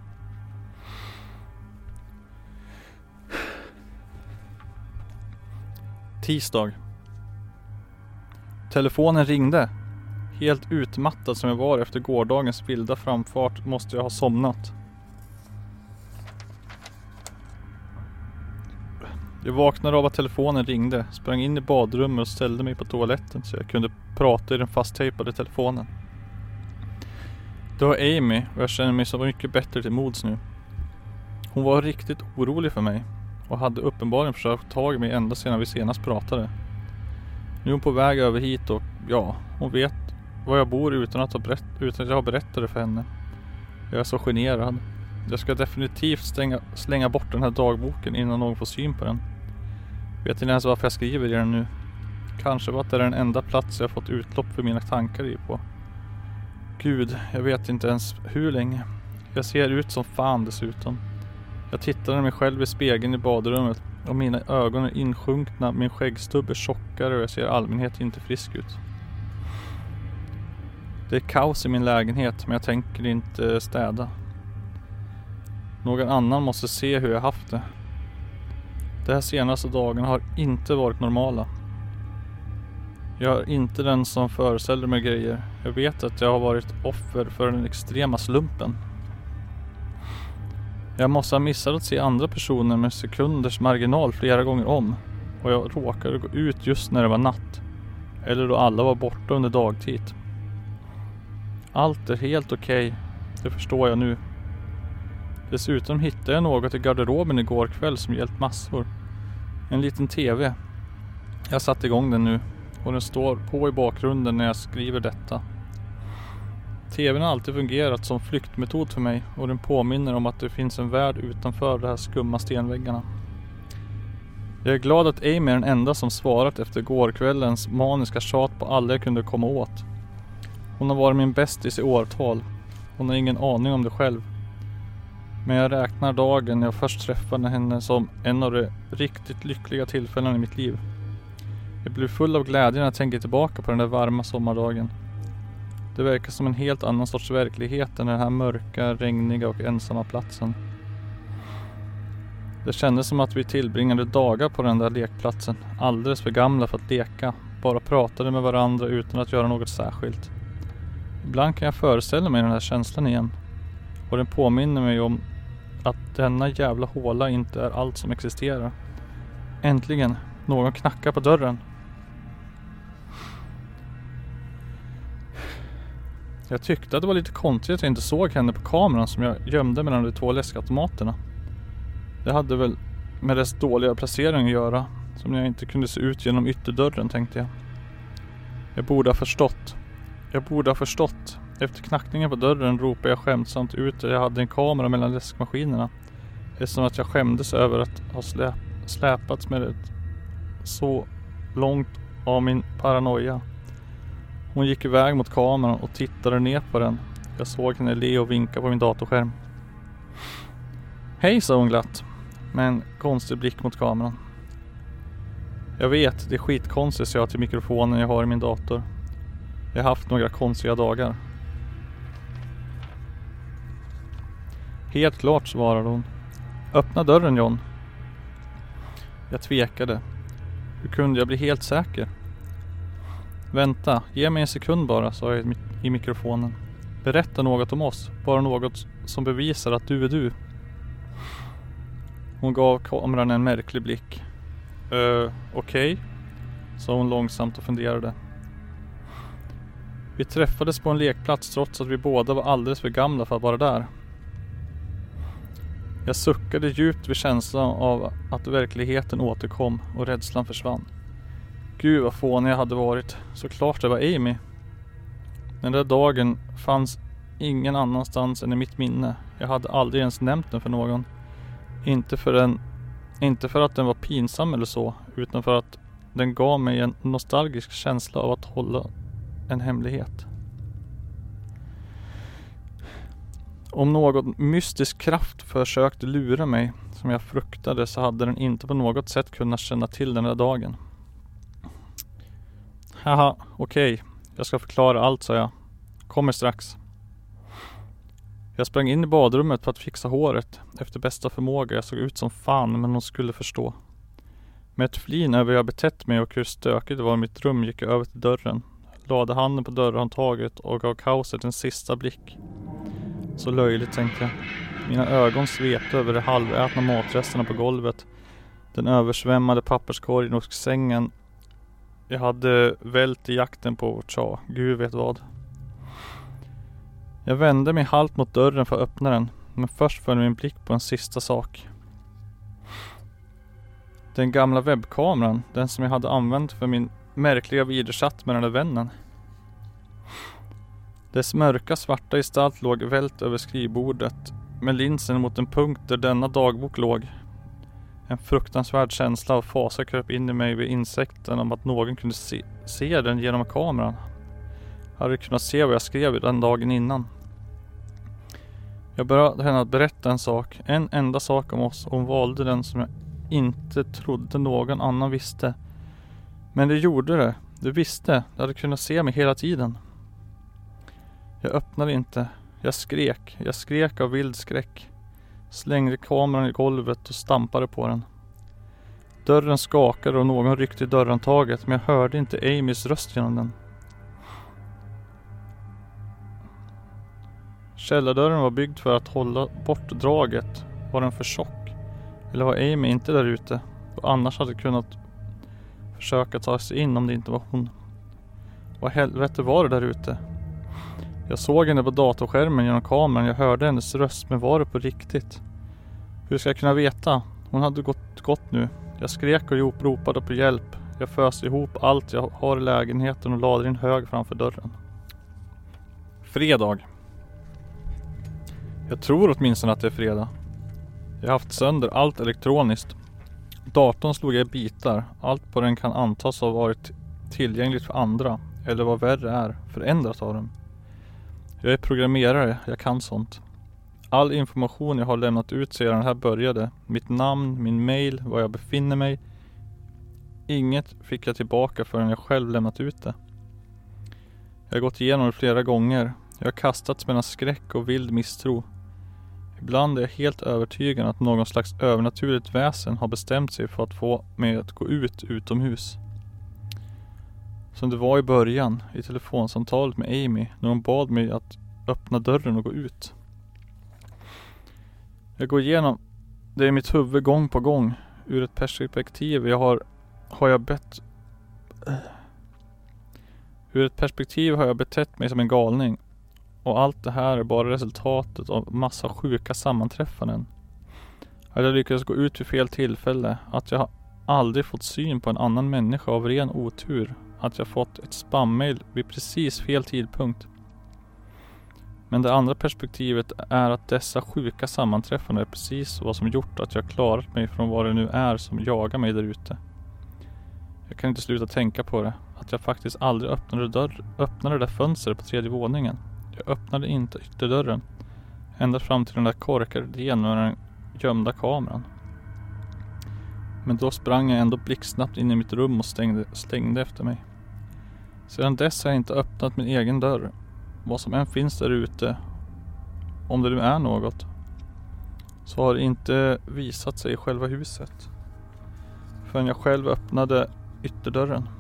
Tisdag. Telefonen ringde. Helt utmattad som jag var efter gårdagens vilda framfart måste jag ha somnat. Jag vaknade av att telefonen ringde, sprang in i badrummet och ställde mig på toaletten så jag kunde prata i den fasttejpade telefonen. Det var Amy och jag känner mig så mycket bättre till mods nu. Hon var riktigt orolig för mig och hade uppenbarligen försökt få tag i mig ända sedan vi senast pratade. Nu är hon på väg över hit och ja, hon vet var jag bor utan att, ha berätt, utan att jag har berättat det för henne. Jag är så generad. Jag ska definitivt stänga, slänga bort den här dagboken innan någon får syn på den. Vet inte ens varför jag skriver i den nu. Kanske var att det är den enda plats jag fått utlopp för mina tankar i på. Gud, jag vet inte ens hur länge. Jag ser ut som fan dessutom. Jag tittar på mig själv i spegeln i badrummet och mina ögon är insjunkna, min skäggstubb är tjockare och jag ser i allmänhet inte frisk ut. Det är kaos i min lägenhet men jag tänker inte städa. Någon annan måste se hur jag haft det. De här senaste dagarna har inte varit normala. Jag är inte den som föreställer mig grejer. Jag vet att jag har varit offer för den extrema slumpen. Jag måste ha missat att se andra personer med sekunders marginal flera gånger om. Och jag råkade gå ut just när det var natt. Eller då alla var borta under dagtid. Allt är helt okej. Det förstår jag nu. Dessutom hittade jag något i garderoben igår kväll som hjälpt massor. En liten tv. Jag satte igång den nu. Och den står på i bakgrunden när jag skriver detta. Tvn har alltid fungerat som flyktmetod för mig. Och den påminner om att det finns en värld utanför de här skumma stenväggarna. Jag är glad att Amy är den enda som svarat efter gårkvällens maniska tjat på alla jag kunde komma åt. Hon har varit min bästis i årtal. Hon har ingen aning om det själv. Men jag räknar dagen jag först träffade henne som en av de riktigt lyckliga tillfällena i mitt liv. Jag blir full av glädje när jag tänker tillbaka på den där varma sommardagen. Det verkar som en helt annan sorts verklighet än den här mörka, regniga och ensamma platsen. Det kändes som att vi tillbringade dagar på den där lekplatsen, alldeles för gamla för att leka, bara pratade med varandra utan att göra något särskilt. Ibland kan jag föreställa mig den här känslan igen. Och den påminner mig om att denna jävla håla inte är allt som existerar. Äntligen, någon knackar på dörren. Jag tyckte att det var lite konstigt att jag inte såg henne på kameran som jag gömde mellan de två läskautomaterna. Det hade väl med dess dåliga placering att göra, som jag inte kunde se ut genom ytterdörren, tänkte jag. Jag borde ha förstått. Jag borde ha förstått. Efter knackningen på dörren ropade jag skämtsamt ut att jag hade en kamera mellan läskmaskinerna. Eftersom att jag skämdes över att ha släp, släpats med ett så långt av min paranoia. Hon gick iväg mot kameran och tittade ner på den. Jag såg henne le och vinka på min datorskärm. Hej, sa hon glatt, med en konstig blick mot kameran. Jag vet, det är skitkonstigt, sa jag till mikrofonen jag har i min dator. Jag har haft några konstiga dagar. Helt klart, svarade hon. Öppna dörren, John. Jag tvekade. Hur kunde jag bli helt säker? Vänta, ge mig en sekund bara, sa jag i mikrofonen. Berätta något om oss, bara något som bevisar att du är du. Hon gav kameran en märklig blick. Uh, okej, okay, sa hon långsamt och funderade. Vi träffades på en lekplats trots att vi båda var alldeles för gamla för att vara där. Jag suckade djupt vid känslan av att verkligheten återkom och rädslan försvann. Gud vad fånig jag hade varit. Såklart det var Amy. Den där dagen fanns ingen annanstans än i mitt minne. Jag hade aldrig ens nämnt den för någon. Inte för, en, inte för att den var pinsam eller så, utan för att den gav mig en nostalgisk känsla av att hålla en hemlighet. Om någon mystisk kraft försökte lura mig som jag fruktade, så hade den inte på något sätt kunnat känna till den där dagen. Haha, okej. Okay. Jag ska förklara allt, sa jag. Kommer strax. Jag sprang in i badrummet för att fixa håret efter bästa förmåga. Jag såg ut som fan, men hon skulle förstå. Med ett flin över jag betett mig och hur stökigt det var i mitt rum gick jag över till dörren. Lade handen på dörrhandtaget och gav kaoset en sista blick. Så löjligt, tänkte jag. Mina ögon svepte över de halvätna matresterna på golvet. Den översvämmade papperskorgen och sängen. Jag hade vält i jakten på tja, gud vet vad. Jag vände mig halt mot dörren för att öppna den. Men först föll min blick på en sista sak. Den gamla webbkameran. Den som jag hade använt för min märkliga videochatt med den där vännen. Dess mörka svarta gestalt låg vält över skrivbordet. Med linsen mot en punkt där denna dagbok låg. En fruktansvärd känsla av fasa kröp in i mig vid insikten om att någon kunde se, se den genom kameran. Jag hade kunnat se vad jag skrev den dagen innan. Jag började henne att berätta en sak, en enda sak om oss, och hon valde den som jag inte trodde någon annan visste. Men det gjorde det, det visste, det hade kunnat se mig hela tiden. Jag öppnade inte, jag skrek, jag skrek av vild skräck. Slängde kameran i golvet och stampade på den. Dörren skakade och någon ryckte i dörrantaget, men jag hörde inte Amys röst genom den. Källardörren var byggd för att hålla bort draget. Var den för tjock? Eller var Amy inte där ute? Och annars hade kunnat försöka ta sig in om det inte var hon. Vad helvete var det där ute? Jag såg henne på datorskärmen genom kameran. Jag hörde hennes röst, men var det på riktigt? Hur ska jag kunna veta? Hon hade gått gott nu. Jag skrek och ropade på hjälp. Jag föste ihop allt jag har i lägenheten och lade in hög framför dörren. Fredag. Jag tror åtminstone att det är fredag. Jag har haft sönder allt elektroniskt. Datorn slog jag i bitar. Allt på den kan antas ha varit tillgängligt för andra. Eller vad värre är, förändrat av dem. Jag är programmerare, jag kan sånt. All information jag har lämnat ut sedan det här började. Mitt namn, min mail, var jag befinner mig. Inget fick jag tillbaka förrän jag själv lämnat ut det. Jag har gått igenom det flera gånger. Jag har kastats mellan skräck och vild misstro. Ibland är jag helt övertygad att någon slags övernaturligt väsen har bestämt sig för att få mig att gå ut utomhus. Som det var i början i telefonsamtalet med Amy när hon bad mig att öppna dörren och gå ut. Jag går igenom det i mitt huvud gång på gång. Ur ett perspektiv jag har, har jag bett... Ur ett perspektiv har jag betett mig som en galning. Och allt det här är bara resultatet av massa sjuka sammanträffanden. Att jag lyckades gå ut vid fel tillfälle. Att jag aldrig fått syn på en annan människa av ren otur. Att jag fått ett spammail vid precis fel tidpunkt. Men det andra perspektivet är att dessa sjuka sammanträffanden är precis vad som gjort att jag klarat mig från vad det nu är som jagar mig där ute. Jag kan inte sluta tänka på det. Att jag faktiskt aldrig öppnade, dörr, öppnade det där fönstret på tredje våningen. Jag öppnade inte ytterdörren. Ända fram till den där korkade idén med den gömda kameran. Men då sprang jag ändå blixtsnabbt in i mitt rum och stängde, stängde efter mig. Sedan dess har jag inte öppnat min egen dörr. Vad som än finns där ute, om det nu är något, så har det inte visat sig i själva huset. Förrän jag själv öppnade ytterdörren.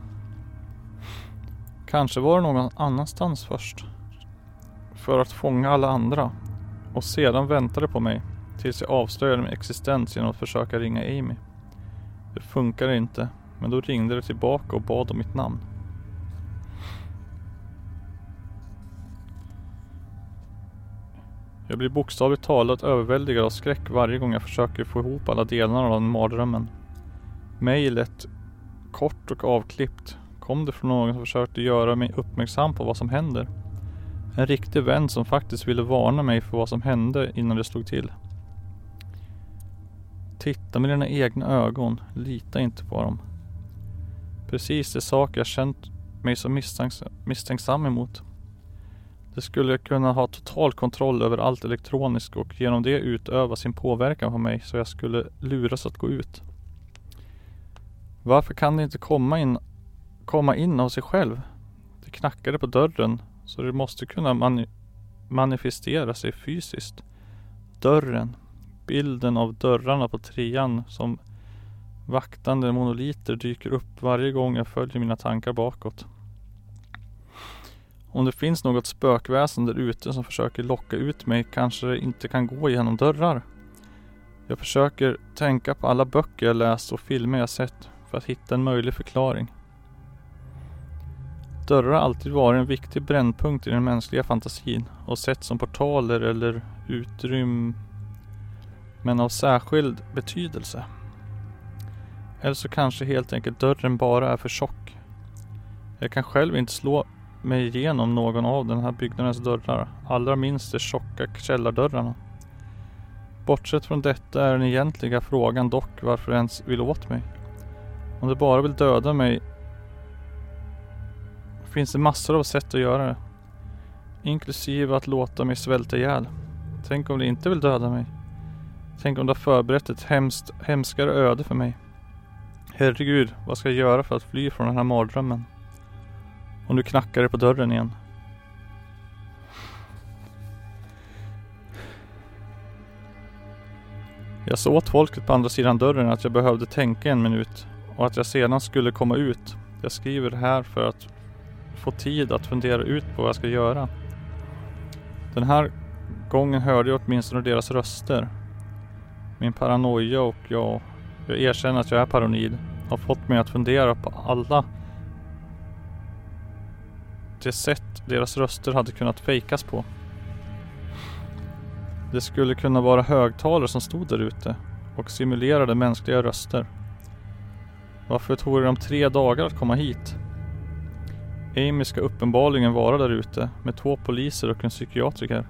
Kanske var det någon annanstans först. För att fånga alla andra. Och sedan väntade på mig tills jag avslöjade min existens genom att försöka ringa Amy. Det funkade inte, men då ringde det tillbaka och bad om mitt namn. Jag blir bokstavligt talat överväldigad av skräck varje gång jag försöker få ihop alla delarna av den mardrömmen. Mejlet, kort och avklippt, kom det från någon som försökte göra mig uppmärksam på vad som händer. En riktig vän som faktiskt ville varna mig för vad som hände innan det slog till. Titta med dina egna ögon, lita inte på dem. Precis det saker jag känt mig så misstänks- misstänksam emot. Det skulle kunna ha total kontroll över allt elektroniskt och genom det utöva sin påverkan på mig så jag skulle luras att gå ut. Varför kan det inte komma in, komma in av sig själv? Det knackade på dörren så det måste kunna mani- manifestera sig fysiskt. Dörren, bilden av dörrarna på trean som vaktande monoliter dyker upp varje gång jag följer mina tankar bakåt. Om det finns något spökväsen där ute som försöker locka ut mig kanske det inte kan gå igenom dörrar. Jag försöker tänka på alla böcker jag läst och filmer jag sett för att hitta en möjlig förklaring. Dörrar har alltid varit en viktig brännpunkt i den mänskliga fantasin och sett som portaler eller utrym, men av särskild betydelse. Eller så kanske helt enkelt dörren bara är för tjock. Jag kan själv inte slå mig igenom någon av den här byggnadens dörrar, allra minst de tjocka källardörrarna. Bortsett från detta är den egentliga frågan dock varför jag ens vill åt mig. Om det bara vill döda mig finns det massor av sätt att göra det. Inklusive att låta mig svälta ihjäl. Tänk om det inte vill döda mig. Tänk om det har förberett ett hemskt, hemskare öde för mig. Herregud, vad ska jag göra för att fly från den här mardrömmen? Och nu knackar det på dörren igen. Jag sa åt folket på andra sidan dörren att jag behövde tänka en minut och att jag sedan skulle komma ut. Jag skriver det här för att få tid att fundera ut på vad jag ska göra. Den här gången hörde jag åtminstone deras röster. Min paranoia och jag, jag erkänner att jag är paranoid, har fått mig att fundera på alla det sätt deras röster hade kunnat fejkas på. Det skulle kunna vara högtalare som stod där ute och simulerade mänskliga röster. Varför tog det dem tre dagar att komma hit? Amy ska uppenbarligen vara där ute med två poliser och en psykiatriker.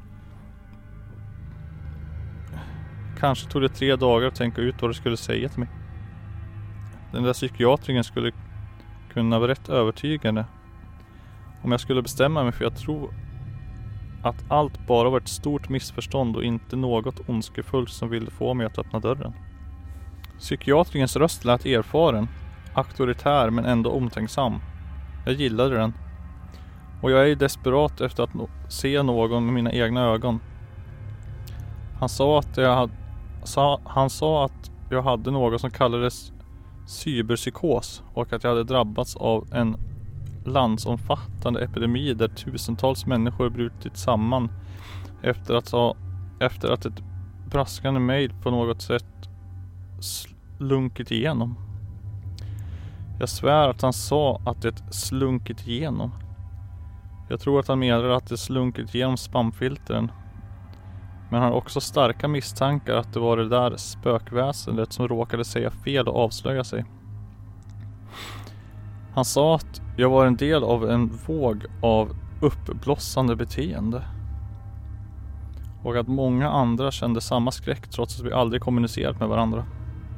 Kanske tog det tre dagar att tänka ut vad det skulle säga till mig. Den där psykiatrikern skulle kunna vara rätt övertygande. Om jag skulle bestämma mig för att tro att allt bara var ett stort missförstånd och inte något ondskefullt som ville få mig att öppna dörren. Psykiatrikerns röst lät erfaren, auktoritär men ändå omtänksam. Jag gillade den. Och jag är desperat efter att no- se någon med mina egna ögon. Han sa att jag hade, sa, han sa att jag hade något som kallades cyberpsykos och att jag hade drabbats av en landsomfattande epidemi där tusentals människor brutit samman efter att, ha, efter att ett braskande mejl på något sätt slunkit igenom. Jag svär att han sa att det slunkit igenom. Jag tror att han menade att det slunkit igenom spamfiltren. Men han har också starka misstankar att det var det där spökväsendet som råkade säga fel och avslöja sig. Han sa att jag var en del av en våg av uppblossande beteende. Och att många andra kände samma skräck trots att vi aldrig kommunicerat med varandra.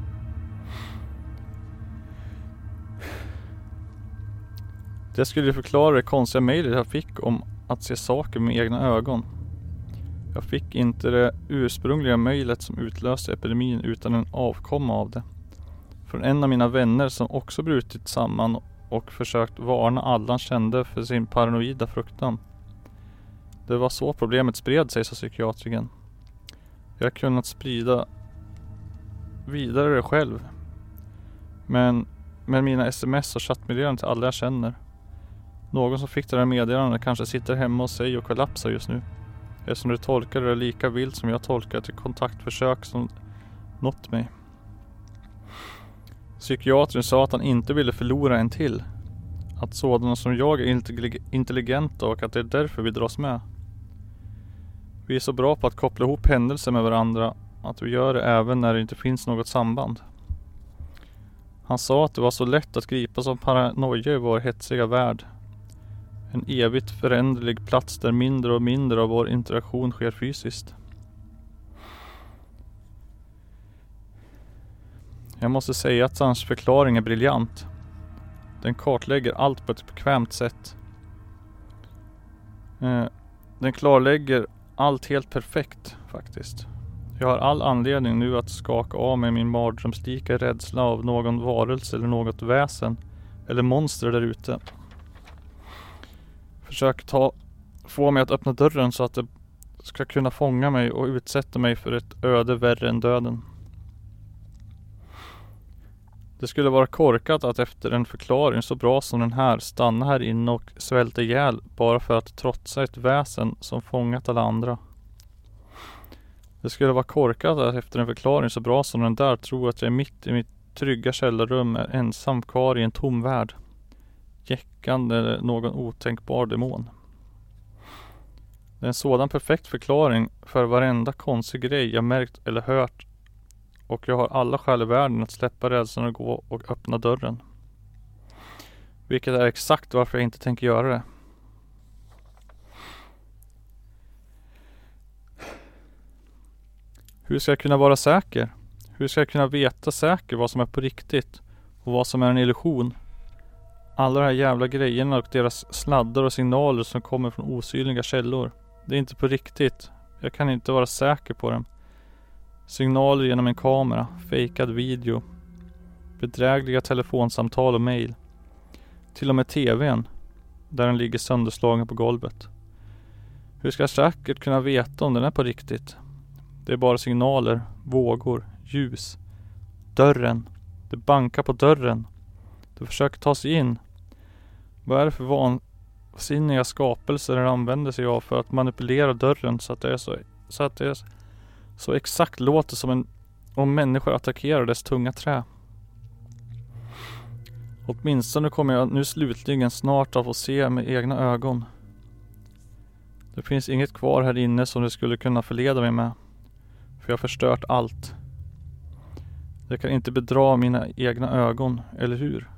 Det skulle förklara det konstiga mejlet jag fick om att se saker med egna ögon. Jag fick inte det ursprungliga mejlet som utlöste epidemin utan en avkomma av det. Från en av mina vänner som också brutit samman och försökt varna alla han kände för sin paranoida fruktan. Det var så problemet spred sig, sa psykiatriken. Jag har kunnat sprida vidare det själv. Men med mina sms och chattmeddelanden till alla jag känner. Någon som fick det här meddelandet kanske sitter hemma hos sig och kollapsar just nu. Eftersom du tolkar det lika vilt som jag tolkar till kontaktförsök som nått mig. Psykiatrin sa att han inte ville förlora en till. Att sådana som jag är intelligenta och att det är därför vi dras med. Vi är så bra på att koppla ihop händelser med varandra att vi gör det även när det inte finns något samband. Han sa att det var så lätt att gripa som paranoia i vår hetsiga värld. En evigt föränderlig plats där mindre och mindre av vår interaktion sker fysiskt. Jag måste säga att hans förklaring är briljant. Den kartlägger allt på ett bekvämt sätt. Eh, den klarlägger allt helt perfekt faktiskt. Jag har all anledning nu att skaka av mig min mardrömslika rädsla av någon varelse eller något väsen eller monster där ute. Försök ta, få mig att öppna dörren så att det ska kunna fånga mig och utsätta mig för ett öde värre än döden. Det skulle vara korkat att efter en förklaring så bra som den här stanna här inne och svälta ihjäl bara för att trotsa ett väsen som fångat alla andra. Det skulle vara korkat att efter en förklaring så bra som den där tro att jag är mitt i mitt trygga källarrum är ensam kvar i en tom värld. Jäckande eller någon otänkbar demon. Det är en sådan perfekt förklaring för varenda konstig grej jag märkt eller hört. Och jag har alla skäl i världen att släppa rädslan och gå och öppna dörren. Vilket är exakt varför jag inte tänker göra det. Hur ska jag kunna vara säker? Hur ska jag kunna veta säker vad som är på riktigt och vad som är en illusion? Alla de här jävla grejerna och deras sladdar och signaler som kommer från osynliga källor. Det är inte på riktigt. Jag kan inte vara säker på dem. Signaler genom en kamera, fejkad video, bedrägliga telefonsamtal och mejl. Till och med tvn, där den ligger sönderslagen på golvet. Hur ska jag säkert kunna veta om den är på riktigt? Det är bara signaler, vågor, ljus. Dörren. Det bankar på dörren. Det försöker ta sig in. Vad är det för vansinniga skapelser den använder sig av för att manipulera dörren så att det är så, så att det är så exakt låter som en, om människor attackerar dess tunga trä. Åtminstone kommer jag nu slutligen snart att få se med egna ögon. Det finns inget kvar här inne som det skulle kunna förleda mig med. För jag har förstört allt. Jag kan inte bedra mina egna ögon, eller hur?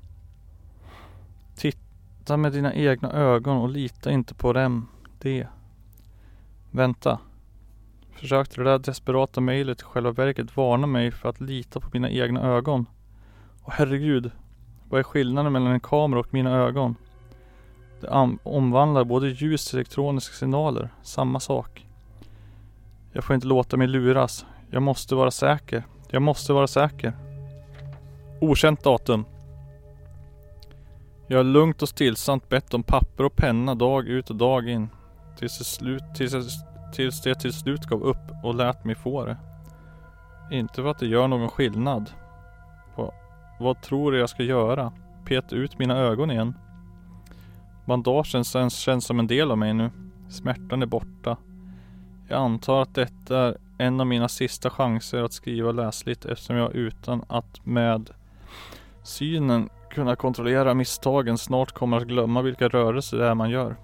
Titta med dina egna ögon och lita inte på dem. Det. Vänta. Försökte det där desperata mejlet i själva verket varna mig för att lita på mina egna ögon. Och herregud, vad är skillnaden mellan en kamera och mina ögon? Det omvandlar både ljus till elektroniska signaler. Samma sak. Jag får inte låta mig luras. Jag måste vara säker. Jag måste vara säker. Okänt datum. Jag har lugnt och stillsamt bett om papper och penna dag ut och dag in. Tills det, slut, tills, jag, tills det till slut gav upp och lät mig få det. Inte för att det gör någon skillnad. Vad, vad tror du jag ska göra? Peta ut mina ögon igen. Bandagen känns, känns som en del av mig nu. Smärtan är borta. Jag antar att detta är en av mina sista chanser att skriva läsligt eftersom jag utan att med synen kunna kontrollera misstagen snart kommer att glömma vilka rörelser det är man gör.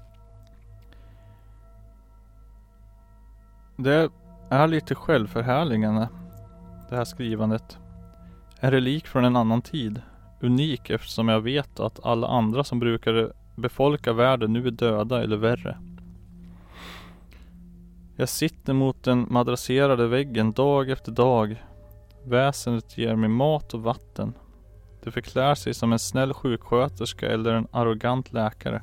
Det är lite självförhärligande, det här skrivandet. En relik från en annan tid. Unik eftersom jag vet att alla andra som brukade befolka världen nu är döda eller värre. Jag sitter mot den madrasserade väggen dag efter dag. Väsendet ger mig mat och vatten. Det förklär sig som en snäll sjuksköterska eller en arrogant läkare.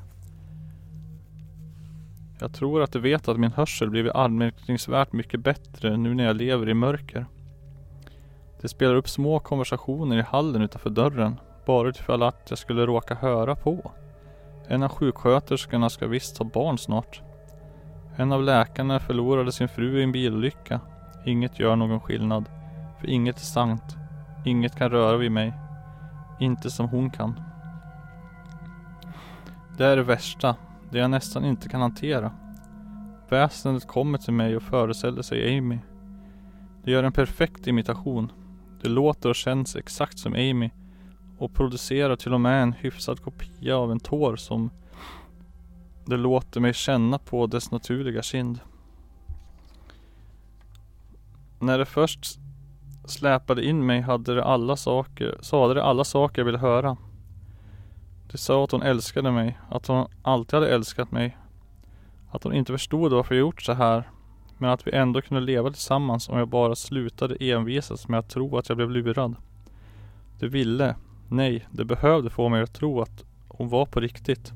Jag tror att de vet att min hörsel blivit anmärkningsvärt mycket bättre nu när jag lever i mörker. Det spelar upp små konversationer i hallen utanför dörren, bara utifall att jag skulle råka höra på. En av sjuksköterskorna ska visst ha barn snart. En av läkarna förlorade sin fru i en bilolycka. Inget gör någon skillnad, för inget är sant. Inget kan röra vid mig. Inte som hon kan. Det är det värsta, det jag nästan inte kan hantera. Väsendet kommer till mig och föreställer sig Amy. Det gör en perfekt imitation. Det låter och känns exakt som Amy och producerar till och med en hyfsad kopia av en tår som det låter mig känna på dess naturliga kind. När det först släpade in mig hade det alla saker, sa det alla saker jag ville höra. Det sa att hon älskade mig, att hon alltid hade älskat mig, att hon inte förstod varför jag gjort så här, men att vi ändå kunde leva tillsammans om jag bara slutade envisas med att tro att jag blev lurad. Det ville, nej, det behövde få mig att tro att hon var på riktigt.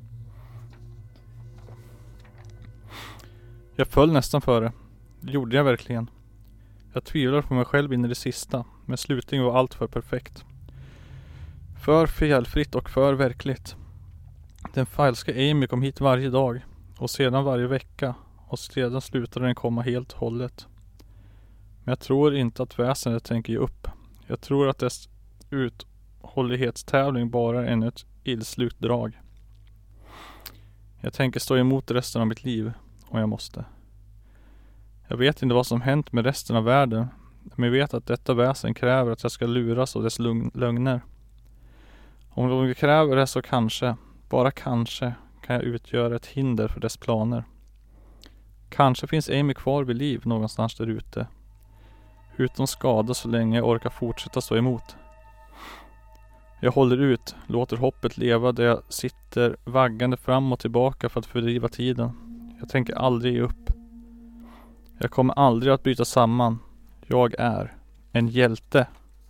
Jag föll nästan för det. Det gjorde jag verkligen. Jag tvivlar på mig själv in i det sista, men slutningen var allt för perfekt. För felfritt och för verkligt. Den falska Amy kom hit varje dag, och sedan varje vecka, och sedan slutade den komma helt hållet. Men jag tror inte att väsendet tänker ge upp. Jag tror att dess uthållighetstävling bara är ännu ett illslukt drag. Jag tänker stå emot resten av mitt liv, om jag måste. Jag vet inte vad som hänt med resten av världen, men jag vet att detta väsen kräver att jag ska luras av dess lögner. Om de kräver det så kanske, bara kanske, kan jag utgöra ett hinder för dess planer. Kanske finns Amy kvar vid liv någonstans där ute. Utan skada så länge jag orkar fortsätta stå emot. Jag håller ut, låter hoppet leva där jag sitter vaggande fram och tillbaka för att fördriva tiden. Jag tänker aldrig ge upp. Jag kommer aldrig att bryta samman. Jag är en hjälte.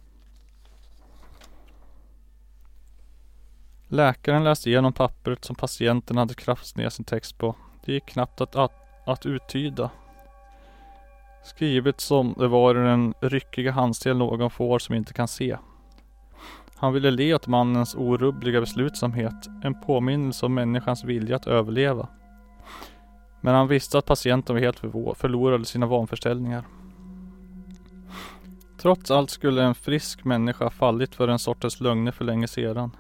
Läkaren läste igenom pappret som patienten hade krafsat ner sin text på. Det gick knappt att, att, att uttyda. Skrivet som det var den ryckiga handstil någon får som inte kan se. Han ville le åt mannens orubbliga beslutsamhet, en påminnelse om människans vilja att överleva. Men han visste att patienten var helt förlorade sina vanförställningar. Trots allt skulle en frisk människa fallit för en sortens lögner för länge sedan.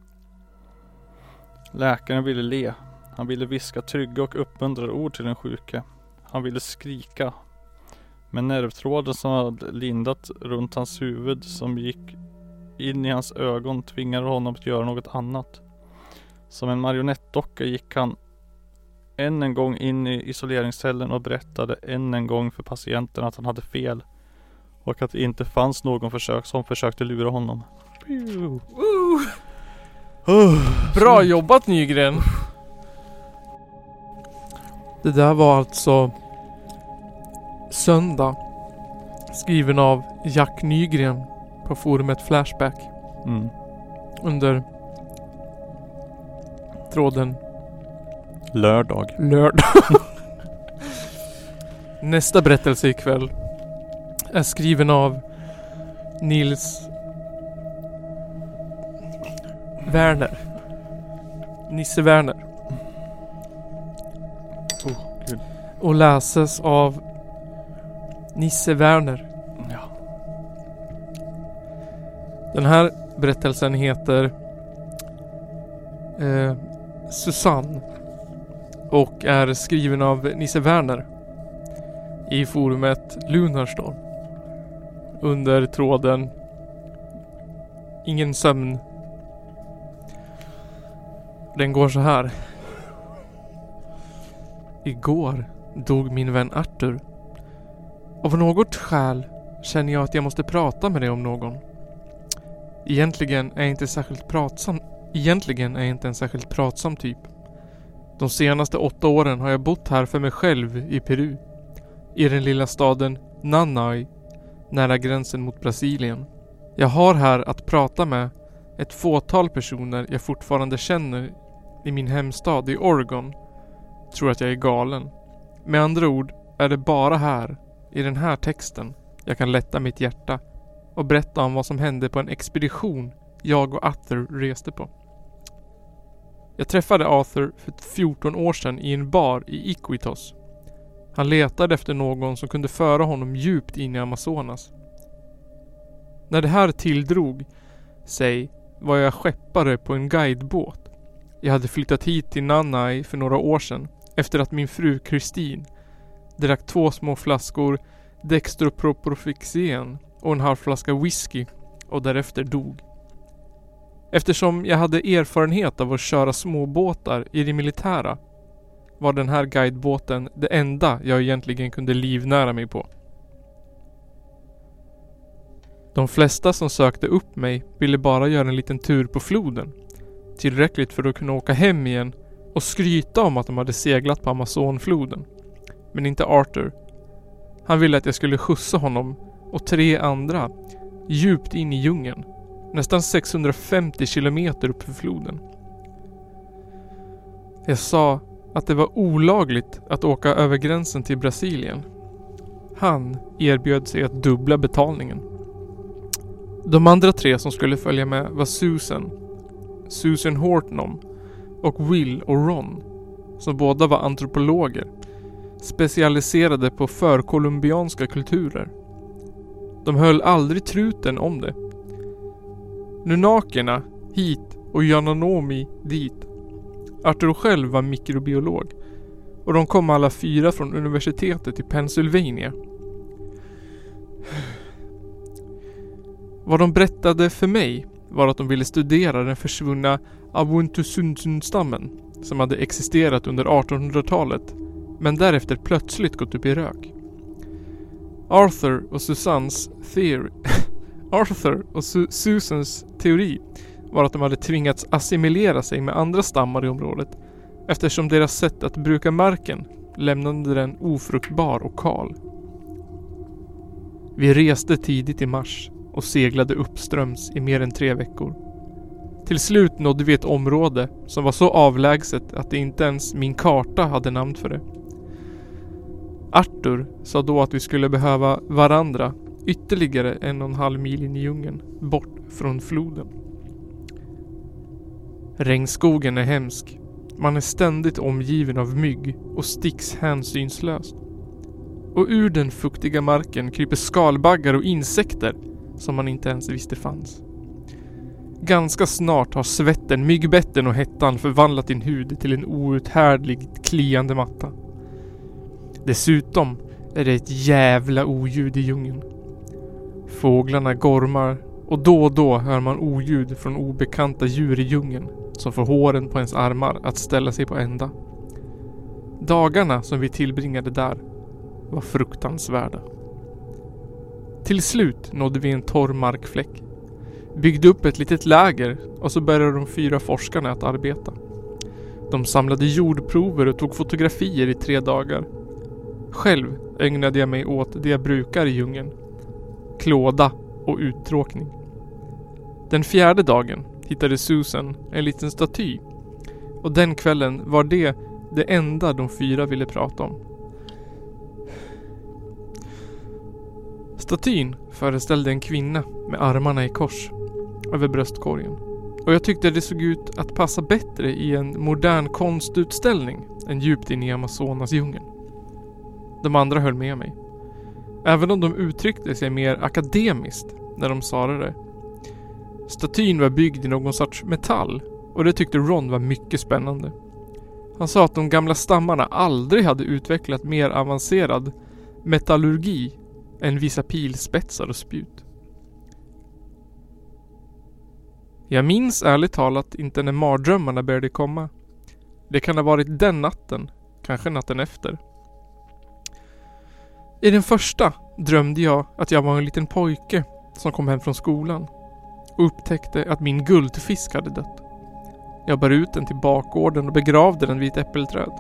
Läkaren ville le. Han ville viska trygga och uppmuntrande ord till den sjuke. Han ville skrika. Men nervtråden som hade lindat runt hans huvud som gick in i hans ögon tvingade honom att göra något annat. Som en marionettdocka gick han än en gång in i isoleringscellen och berättade än en gång för patienten att han hade fel. Och att det inte fanns någon försök som försökte lura honom. Uh. Bra jobbat, Nygren. Det där var alltså Söndag, skriven av Jack Nygren på forumet Flashback. Mm. Under tråden Lördag. Lördag. Nästa berättelse ikväll är skriven av Nils Werner. Nisse Werner. Oh, Gud. Och läses av Nisse Werner. Ja. Den här berättelsen heter eh, Susanne och är skriven av Nisse Werner. i forumet Lunarstorm under tråden Ingen sömn. Den går så här. Igår dog min vän Arthur. Av något skäl känner jag att jag måste prata med dig om någon. Egentligen är jag inte särskilt pratsam. Egentligen är jag inte en särskilt pratsam typ. De senaste åtta åren har jag bott här för mig själv i Peru. I den lilla staden Nanay, nära gränsen mot Brasilien. Jag har här att prata med ett fåtal personer jag fortfarande känner i min hemstad i Oregon. Tror att jag är galen. Med andra ord är det bara här, i den här texten, jag kan lätta mitt hjärta och berätta om vad som hände på en expedition jag och Arthur reste på. Jag träffade Arthur för fjorton år sedan i en bar i Iquitos. Han letade efter någon som kunde föra honom djupt in i Amazonas. När det här tilldrog sig var jag skeppare på en guidebåt. Jag hade flyttat hit till Nanay för några år sedan efter att min fru Christine drack två små flaskor Dextroproporfixen och en halv flaska whisky och därefter dog. Eftersom jag hade erfarenhet av att köra småbåtar i det militära var den här guidebåten det enda jag egentligen kunde livnära mig på. De flesta som sökte upp mig ville bara göra en liten tur på floden. Tillräckligt för att kunna åka hem igen och skryta om att de hade seglat på Amazonfloden. Men inte Arthur. Han ville att jag skulle skjutsa honom och tre andra djupt in i djungeln. Nästan sexhundrafemtio kilometer upp för floden. Jag sa att det var olagligt att åka över gränsen till Brasilien. Han erbjöd sig att dubbla betalningen. De andra tre som skulle följa med var Susan, Susan Hortnum och Will och Ron, som båda var antropologer, specialiserade på förkolumbianska kulturer. De höll aldrig truten om det. Nunakerna hit och Yanonomi dit. Arthur själv var mikrobiolog och de kom alla fyra från universitetet i Pennsylvania. Vad de berättade för mig var att de ville studera den försvunna Awuntusunsun-stammen som hade existerat under artonhundratalet men därefter plötsligt gått upp i rök. Arthur och Susans theory Arthur och Su- Susans teori var att de hade tvingats assimilera sig med andra stammar i området eftersom deras sätt att bruka marken lämnade den ofruktbar och kal. Vi reste tidigt i mars och seglade uppströms i mer än tre veckor. Till slut nådde vi ett område som var så avlägset att det inte ens min karta hade namn för det. Arthur sa då att vi skulle behöva varandra ytterligare en och en halv mil in i djungeln, bort från floden. Regnskogen är hemsk. Man är ständigt omgiven av mygg och sticks hänsynslöst. Och ur den fuktiga marken kryper skalbaggar och insekter som man inte ens visste fanns. Ganska snart har svetten, myggbetten och hettan förvandlat din hud till en outhärdlig, kliande matta. Dessutom är det ett jävla oljud i djungeln. Fåglarna gormar och då och då hör man oljud från obekanta djur i djungeln som får håren på ens armar att ställa sig på ända. Dagarna som vi tillbringade där var fruktansvärda. Till slut nådde vi en torr markfläck. Byggde upp ett litet läger och så började de fyra forskarna att arbeta. De samlade jordprover och tog fotografier i tre dagar. Själv ägnade jag mig åt det jag brukar i djungeln. Klåda och uttråkning. Den fjärde dagen hittade Susan en liten staty. Och den kvällen var det det enda de fyra ville prata om. Statyn föreställde en kvinna med armarna i kors över bröstkorgen. Och jag tyckte det såg ut att passa bättre i en modern konstutställning än djupt in i Amazonas djungeln. De andra höll med mig. Även om de uttryckte sig mer akademiskt när de sa det. Statyn var byggd i någon sorts metall och det tyckte Ron var mycket spännande. Han sa att de gamla stammarna aldrig hade utvecklat mer avancerad metallurgi än vissa pilspetsar och spjut. Jag minns ärligt talat inte när mardrömmarna började komma. Det kan ha varit den natten, kanske natten efter. I den första drömde jag att jag var en liten pojke som kom hem från skolan och upptäckte att min guldfisk hade dött. Jag bar ut den till bakgården och begravde den vid ett äppelträd.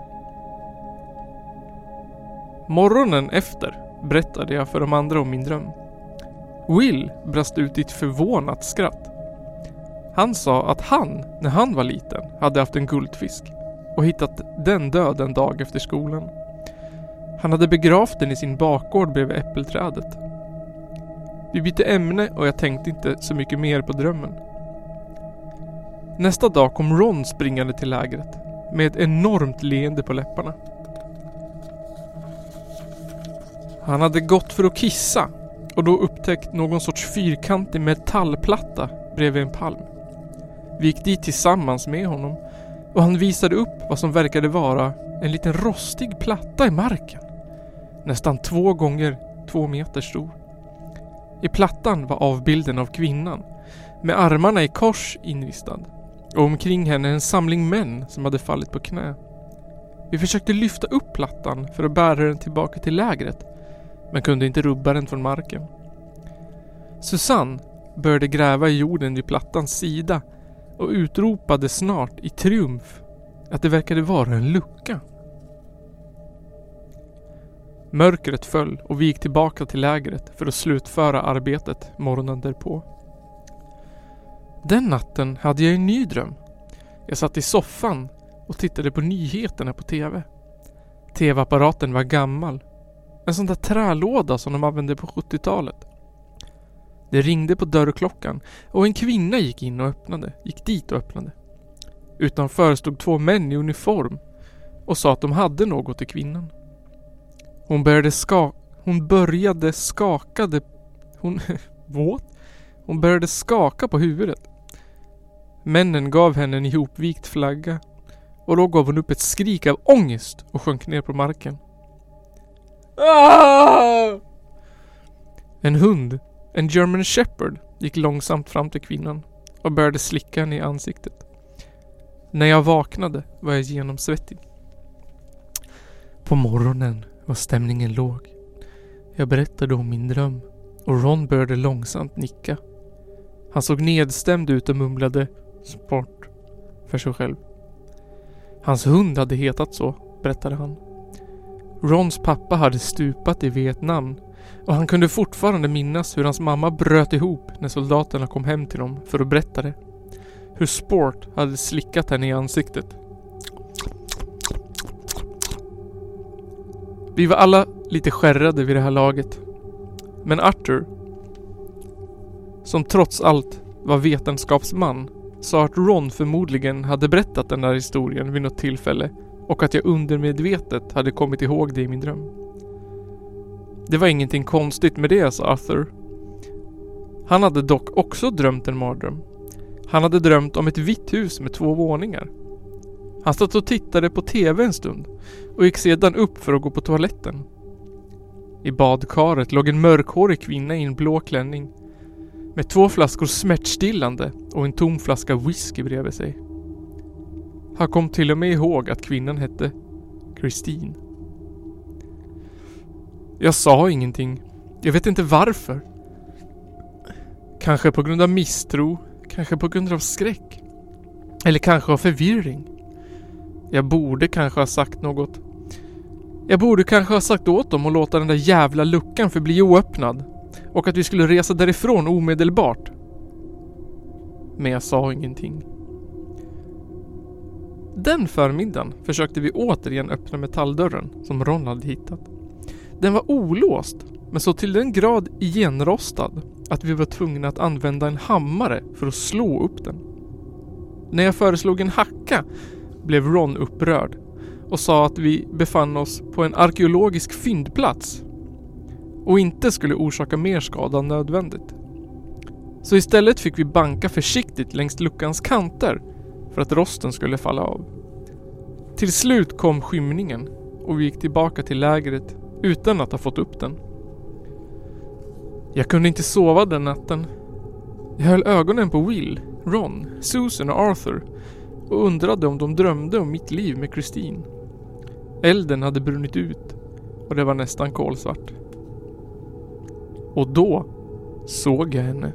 Morgonen efter berättade jag för de andra om min dröm. Will brast ut i ett förvånat skratt. Han sa att han, när han var liten, hade haft en guldfisk och hittat den död en dag efter skolan. Han hade begravt den i sin bakgård bredvid äppelträdet. Vi bytte ämne och jag tänkte inte så mycket mer på drömmen. Nästa dag kom Ron springande till lägret med ett enormt leende på läpparna. Han hade gått för att kissa och då upptäckt någon sorts fyrkantig metallplatta bredvid en palm. Vi gick dit tillsammans med honom och han visade upp vad som verkade vara en liten rostig platta i marken. Nästan två gånger två meter stor. I plattan var avbilden av kvinnan med armarna i kors inristad och omkring henne en samling män som hade fallit på knä. Vi försökte lyfta upp plattan för att bära den tillbaka till lägret men kunde inte rubba den från marken. Susanne började gräva i jorden vid plattans sida och utropade snart i triumf att det verkade vara en lucka. Mörkret föll och vi gick tillbaka till lägret för att slutföra arbetet morgonen därpå. Den natten hade jag en ny dröm. Jag satt i soffan och tittade på nyheterna på tv. Tv-apparaten var gammal. En sån där trälåda som de använde på sjuttiotalet. Det ringde på dörrklockan och en kvinna gick in och öppnade. Gick dit och öppnade. Utanför stod två män i uniform och sa att de hade något till kvinnan. Hon började ska... Hon började skakade... Hon... What? Hon började skaka på huvudet. Männen gav henne en ihopvikt flagga och då gav hon upp ett skrik av ångest och sjönk ner på marken. Ah! En hund, en German Shepherd, gick långsamt fram till kvinnan och började slicka henne i ansiktet. När jag vaknade var jag genomsvettig. På morgonen var stämningen låg. Jag berättade om min dröm och Ron började långsamt nicka. Han såg nedstämd ut och mumlade sport för sig själv. Hans hund hade hetat så, berättade han. Rons pappa hade stupat i Vietnam och han kunde fortfarande minnas hur hans mamma bröt ihop när soldaterna kom hem till dem för att berätta det. Hur Sport hade slickat henne i ansiktet. Vi var alla lite skärrade vid det här laget. Men Arthur, som trots allt var vetenskapsman, sa att Ron förmodligen hade berättat den där historien vid något tillfälle och att jag undermedvetet hade kommit ihåg det i min dröm. Det var ingenting konstigt med det, sa Arthur. Han hade dock också drömt en mardröm. Han hade drömt om ett vitt hus med två våningar. Han satt och tittade på tv en stund och gick sedan upp för att gå på toaletten. I badkaret låg en mörkhårig kvinna i en blå klänning med två flaskor smärtstillande och en tom flaska whisky bredvid sig. Han kom till och med ihåg att kvinnan hette Christine. Jag sa ingenting. Jag vet inte varför. Kanske på grund av misstro, kanske på grund av skräck. Eller kanske av förvirring. Jag borde kanske ha sagt något. Jag borde kanske ha sagt åt dem att låta den där jävla luckan förbli oöppnad och att vi skulle resa därifrån omedelbart. Men jag sa ingenting. Den förmiddagen försökte vi återigen öppna metalldörren som Ron hade hittat. Den var olåst, men så till den grad igenrostad att vi var tvungna att använda en hammare för att slå upp den. När jag föreslog en hacka blev Ron upprörd och sa att vi befann oss på en arkeologisk fyndplats och inte skulle orsaka mer skada än nödvändigt. Så istället fick vi banka försiktigt längs luckans kanter för att rosten skulle falla av. Till slut kom skymningen och vi gick tillbaka till lägret utan att ha fått upp den. Jag kunde inte sova den natten. Jag höll ögonen på Will, Ron, Susan och Arthur och undrade om de drömde om mitt liv med Christine. Elden hade brunnit ut och det var nästan kolsvart. Och då såg jag henne.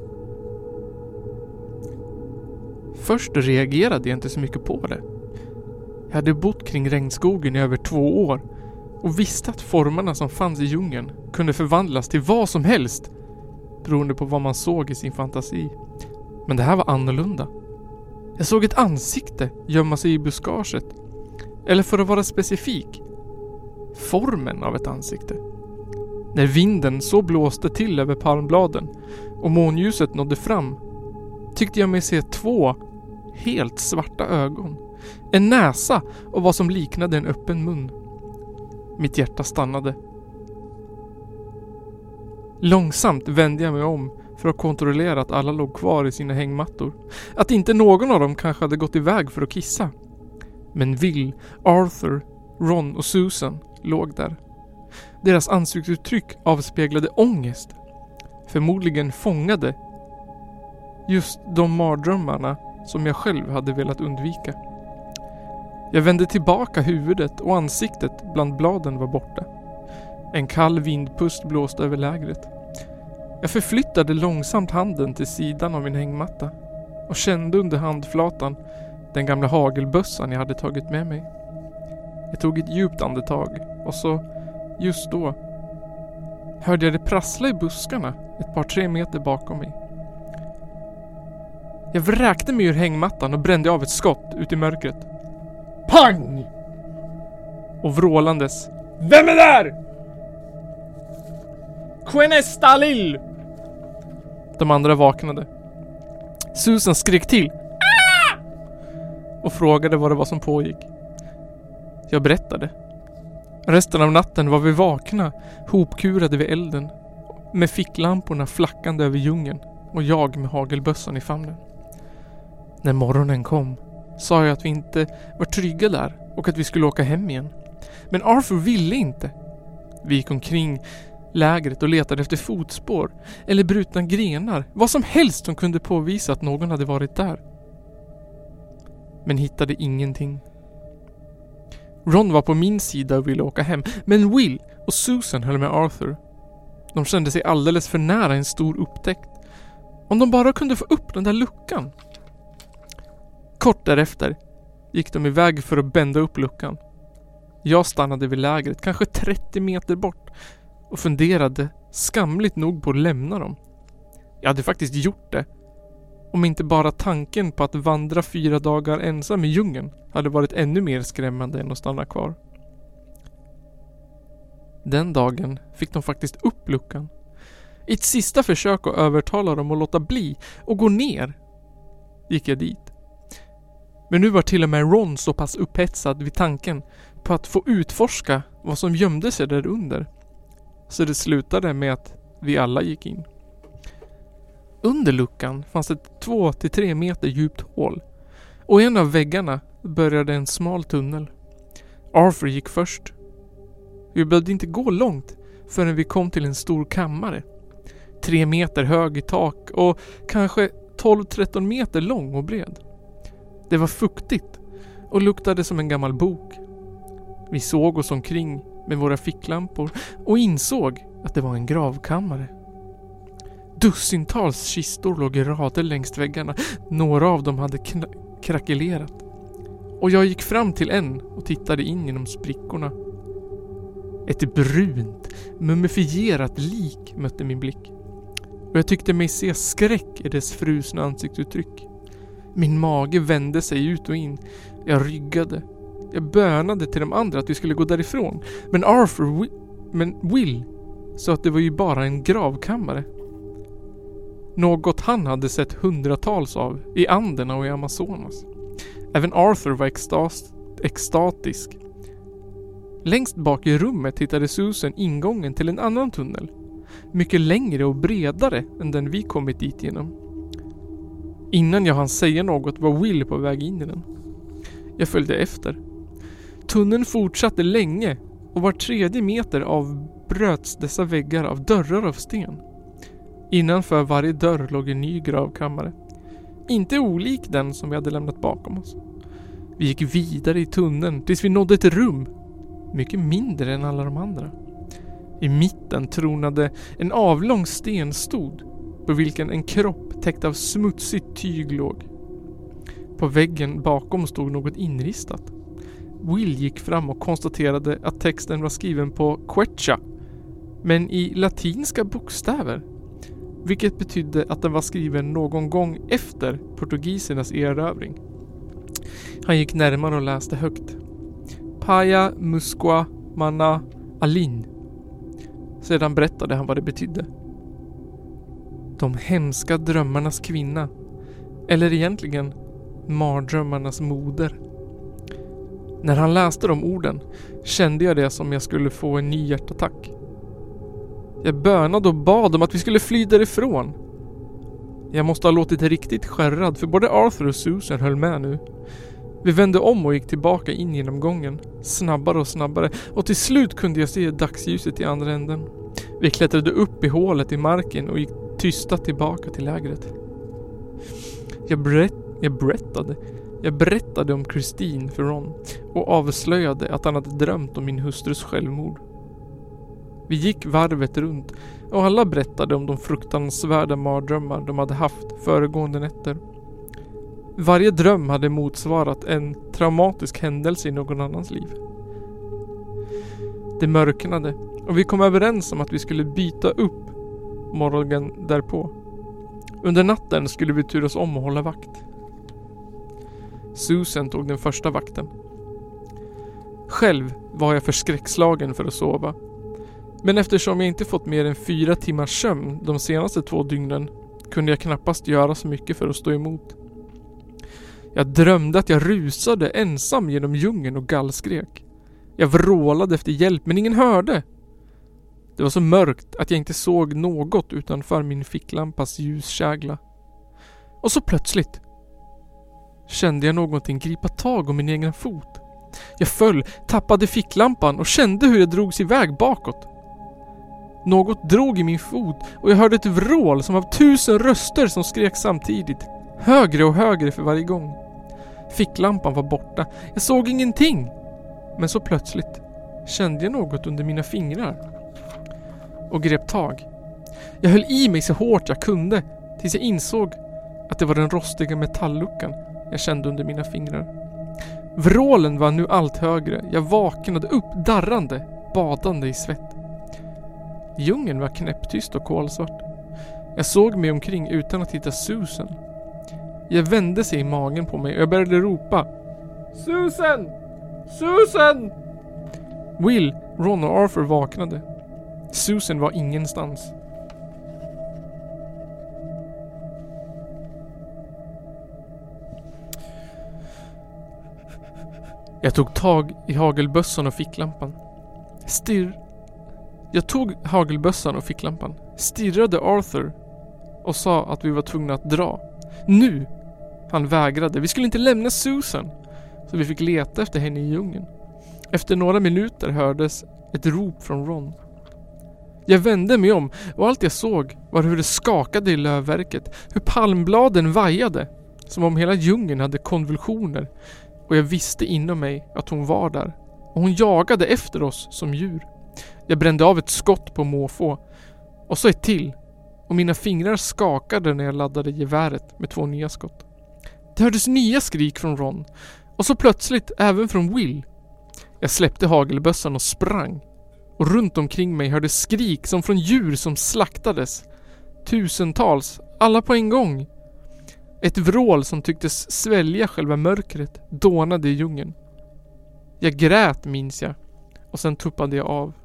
Först reagerade jag inte så mycket på det. Jag hade bott kring regnskogen i över två år och visste att formerna som fanns i djungeln kunde förvandlas till vad som helst beroende på vad man såg i sin fantasi. Men det här var annorlunda. Jag såg ett ansikte gömma sig i buskaget. Eller för att vara specifik, formen av ett ansikte. När vinden så blåste till över palmbladen och månljuset nådde fram tyckte jag mig se två helt svarta ögon, en näsa och vad som liknade en öppen mun. Mitt hjärta stannade. Långsamt vände jag mig om för att kontrollera att alla låg kvar i sina hängmattor. Att inte någon av dem kanske hade gått iväg för att kissa. Men Will, Arthur, Ron och Susan låg där. Deras ansiktsuttryck avspeglade ångest. Förmodligen fångade just de mardrömmarna som jag själv hade velat undvika. Jag vände tillbaka huvudet och ansiktet bland bladen var borta. En kall vindpust blåste över lägret. Jag förflyttade långsamt handen till sidan av min hängmatta och kände under handflatan den gamla hagelbössan jag hade tagit med mig. Jag tog ett djupt andetag och så, just då, hörde jag det prassla i buskarna ett par tre meter bakom mig. Jag vräkte mig ur hängmattan och brände av ett skott ut i mörkret. Pang! Och vrålandes: Vem är där? Quenestalil! De andra vaknade. Susan skrek till ah! och frågade vad det var som pågick. Jag berättade. Resten av natten var vi vakna, hopkurade vid elden, med ficklamporna flackande över djungeln och jag med hagelbössan i famnen. När morgonen kom sa jag att vi inte var trygga där och att vi skulle åka hem igen. Men Arthur ville inte. Vi gick omkring lägret och letade efter fotspår eller brutna grenar, vad som helst som kunde påvisa att någon hade varit där. Men hittade ingenting. Ron var på min sida och ville åka hem, men Will och Susan höll med Arthur. De kände sig alldeles för nära en stor upptäckt. Om de bara kunde få upp den där luckan. Kort därefter gick de iväg för att bända upp luckan. Jag stannade vid lägret, kanske trettio meter bort, och funderade skamligt nog på att lämna dem. Jag hade faktiskt gjort det. Om inte bara tanken på att vandra fyra dagar ensam i djungeln hade varit ännu mer skrämmande än att stanna kvar. Den dagen fick de faktiskt upp luckan. I ett sista försök att övertala dem att låta bli och gå ner gick jag dit. Men nu var till och med Ron så pass upphetsad vid tanken på att få utforska vad som gömde sig där under. Så det slutade med att vi alla gick in. Under luckan fanns ett två till tre meter djupt hål. Och i en av väggarna började en smal tunnel. Arthur gick först. Vi behövde inte gå långt förrän vi kom till en stor kammare. Tre meter hög i tak och kanske tolv till tretton meter lång och bred. Det var fuktigt och luktade som en gammal bok. Vi såg oss omkring med våra ficklampor och insåg att det var en gravkammare. Dussintals kistor låg i rader längs väggarna. Några av dem hade kn- krackelerat. Och jag gick fram till en och tittade in genom sprickorna. Ett brunt, mumifierat lik mötte min blick. Och jag tyckte mig se skräck i dess frusna ansiktsuttryck. Min mage vände sig ut och in. Jag ryggade. Jag bönade till de andra att vi skulle gå därifrån. Men Arthur, Wi- men Will sa att det var ju bara en gravkammare. Något han hade sett hundratals av i Anderna och i Amazonas. Även Arthur var extas- extatisk. Längst bak i rummet hittade Susan ingången till en annan tunnel. Mycket längre och bredare än den vi kommit dit genom. Innan jag hann säga något var Will på väg in i den. Jag följde efter. Tunneln fortsatte länge och var tredje meter avbröts dessa väggar av dörrar av sten. Innanför varje dörr låg en ny gravkammare. Inte olik den som vi hade lämnat bakom oss. Vi gick vidare i tunneln tills vi nådde ett rum, mycket mindre än alla de andra. I mitten tronade en avlång stenstod på vilken en kropp täckt av smutsigt tyg låg. På väggen bakom stod något inristat. Will gick fram och konstaterade att texten var skriven på quechua, men i latinska bokstäver, vilket betydde att den var skriven någon gång efter portugisernas erövring. Han gick närmare och läste högt. Paya musqua mana alin. Sedan berättade han vad det betydde. De hemska drömmarnas kvinna. Eller egentligen mardrömmarnas moder. När han läste de orden kände jag det som jag skulle få en ny hjärtattack. Jag bönade och bad om att vi skulle fly därifrån. Jag måste ha låtit riktigt skärrad, för både Arthur och Susan höll med nu. Vi vände om och gick tillbaka in genom gången, snabbare och snabbare, och till slut kunde jag se dagsljuset i andra änden. Vi klättrade upp i hålet i marken och gick tysta tillbaka till lägret. Jag, berätt, jag berättade Jag berättade om Christine för Ron och avslöjade att han hade drömt om min hustrus självmord. Vi gick varvet runt och alla berättade om de fruktansvärda mardrömmar de hade haft föregående nätter. Varje dröm hade motsvarat en traumatisk händelse i någon annans liv. Det mörknade och vi kom överens om att vi skulle byta upp morgonen därpå. Under natten skulle vi turas om och hålla vakt. Susan tog den första vakten. Själv var jag för skräckslagen för att sova. Men eftersom jag inte fått mer än fyra timmars sömn de senaste två dygnen kunde jag knappast göra så mycket för att stå emot. Jag drömde att jag rusade ensam genom djungeln och gallskrek. Jag vrålade efter hjälp men ingen hörde. Det var så mörkt att jag inte såg något utanför min ficklampas ljuskägla. Och så plötsligt kände jag någonting gripa tag om min egen fot. Jag föll, tappade ficklampan och kände hur jag drogs iväg bakåt. Något drog i min fot och jag hörde ett vrål som av tusen röster som skrek samtidigt. Högre och högre för varje gång. Ficklampan var borta. Jag såg ingenting. Men så plötsligt kände jag något under mina fingrar och grep tag. Jag höll i mig så hårt jag kunde tills jag insåg att det var den rostiga metallluckan jag kände under mina fingrar. Vrålen var nu allt högre. Jag vaknade upp darrande, badande i svett. Djungeln var knäpptyst och kolsvart. Jag såg mig omkring utan att hitta Susan. Jag vände sig i magen på mig och jag började ropa. Susan! Susan! Will, Ron och Arthur vaknade. Susan var ingenstans. Jag tog tag i hagelbössan och ficklampan. Stirr... Jag tog hagelbössan och ficklampan. Stirrade Arthur och sa att vi var tvungna att dra. Nu! Han vägrade. Vi skulle inte lämna Susan. Så vi fick leta efter henne i djungeln. Efter några minuter hördes ett rop från Ron. Jag vände mig om och allt jag såg var hur det skakade i lövverket. Hur palmbladen vajade. Som om hela djungeln hade konvulsioner. Och jag visste inom mig att hon var där. Och hon jagade efter oss som djur. Jag brände av ett skott på måfå. Och så ett till. Och mina fingrar skakade när jag laddade geväret med två nya skott. Det hördes nya skrik från Ron. Och så plötsligt även från Will. Jag släppte hagelbössan och sprang. Och runt omkring mig hördes skrik som från djur som slaktades. Tusentals, alla på en gång. Ett vrål som tycktes svälja själva mörkret dånade i djungeln. Jag grät, minns jag. Och sen tuppade jag av.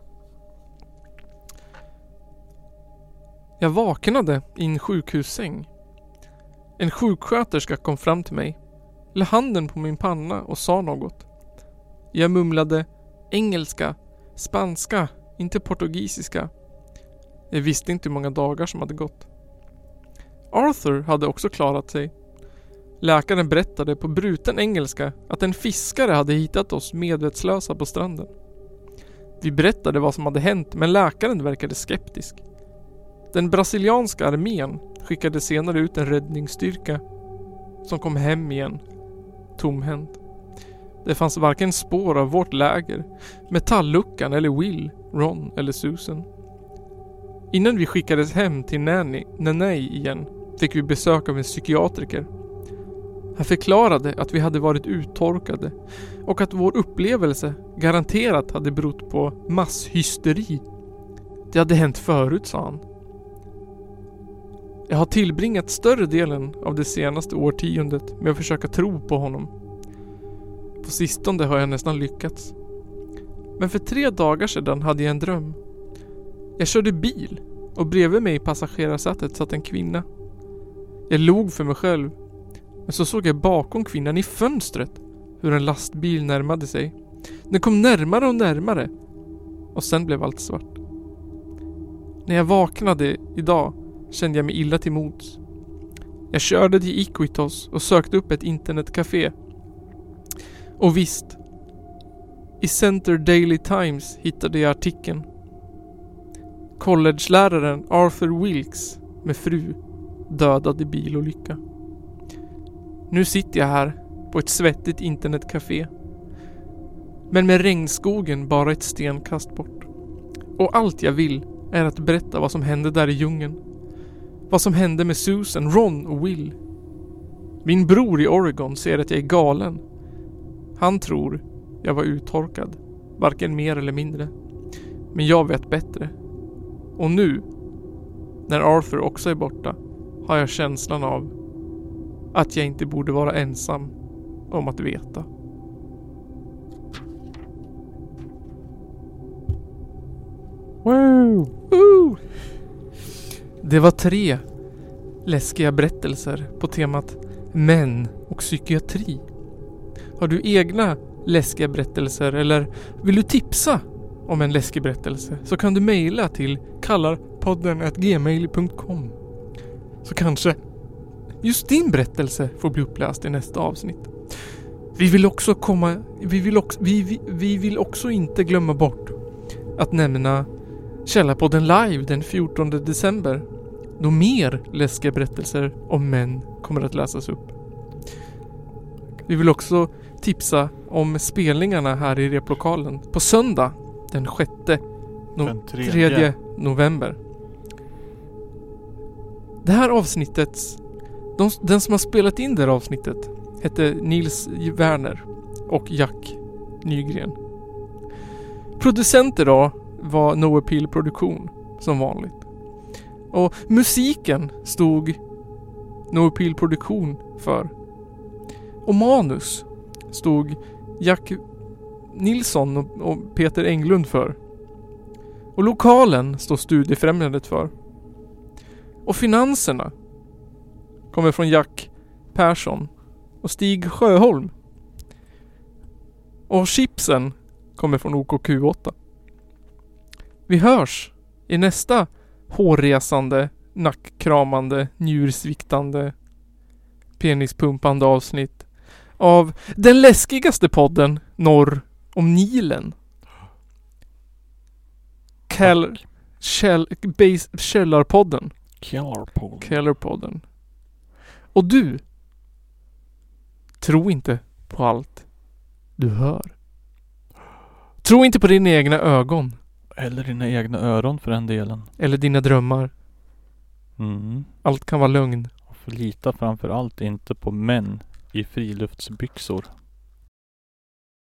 Jag vaknade i en sjukhussäng. En sjuksköterska kom fram till mig. La handen på min panna och sa något. Jag mumlade engelska, spanska, inte portugisiska. Jag visste inte hur många dagar som hade gått. Arthur hade också klarat sig. Läkaren berättade på bruten engelska att en fiskare hade hittat oss medvetslösa på stranden. Vi berättade vad som hade hänt, men läkaren verkade skeptisk. Den brasilianska armén skickade senare ut en räddningsstyrka som kom hem igen tomhänt. Det fanns varken spår av vårt läger, Metalluckan eller Will, Ron eller Susan. Innan vi skickades hem till Nanny, Nanay igen fick vi besök av en psykiatriker. Han förklarade att vi hade varit uttorkade och att vår upplevelse garanterat hade berott på masshysteri. Det hade hänt förut, sa han. Jag har tillbringat större delen av det senaste årtiondet med att försöka tro på honom. På sistone har jag nästan lyckats. Men för tre dagar sedan hade jag en dröm. Jag körde bil och bredvid mig i passagerarsätet satt en kvinna. Jag log för mig själv. Men så såg jag bakom kvinnan i fönstret hur en lastbil närmade sig. Den kom närmare och närmare. Och sen blev allt svart. När jag vaknade idag kände jag mig illa till mods. Jag körde till Iquitos och sökte upp ett internetcafé. Och visst, i Center Daily Times hittade jag artikeln. College-läraren Arthur Wilkes med fru dödad i bilolycka. Nu sitter jag här på ett svettigt internetcafé. Men med regnskogen bara ett stenkast bort. Och allt jag vill är att berätta vad som hände där i djungeln. Vad som hände med Susan, Ron och Will. Min bror i Oregon säger att jag är galen. Han tror jag var uttorkad. Varken mer eller mindre. Men jag vet bättre. Och nu, när Arthur också är borta, har jag känslan av att jag inte borde vara ensam om att veta. Wow! Uh! Det var tre läskiga berättelser på temat män och psykiatri. Har du egna läskiga berättelser eller vill du tipsa om en läskig berättelse så kan du mejla till kallarpodden at gmail punkt com. Så kanske just din berättelse får bli uppläst i nästa avsnitt. Vi vill också komma vi vill också vi, vi, vi vill också inte glömma bort att nämna Källarpodden live den fjortonde december. Då mer läskiga berättelser om män kommer att läsas upp. Vi vill också tipsa om spelningarna här i replokalen på söndag den sjätte no- Den tredje. tredje november. Det här avsnittet, de, den som har spelat in det här avsnittet heter Nils Werner och Jack Nygren. Producenter då var No Appeal Produktion som vanligt. Och musiken stod No Appeal Produktion för. Och manus stod Jack Nilsson och, och Peter Englund för. Och lokalen står Studiefrämjandet för. Och finanserna kommer från Jack Persson och Stig Sjöholm. Och chipsen kommer från O K Q åtta. Vi hörs i nästa hårresande, nackkramande, njursviktande, penispumpande avsnitt av den läskigaste podden norr om Nilen. Käll, käll, base, källarpodden. Källarpodden. Källarpodden. Och du, tro inte på allt du hör. Tro inte på dina egna ögon. Eller dina egna öron för den delen. Eller dina drömmar. Mm. Allt kan vara lögn. Och förlita framför allt inte på män i friluftsbyxor.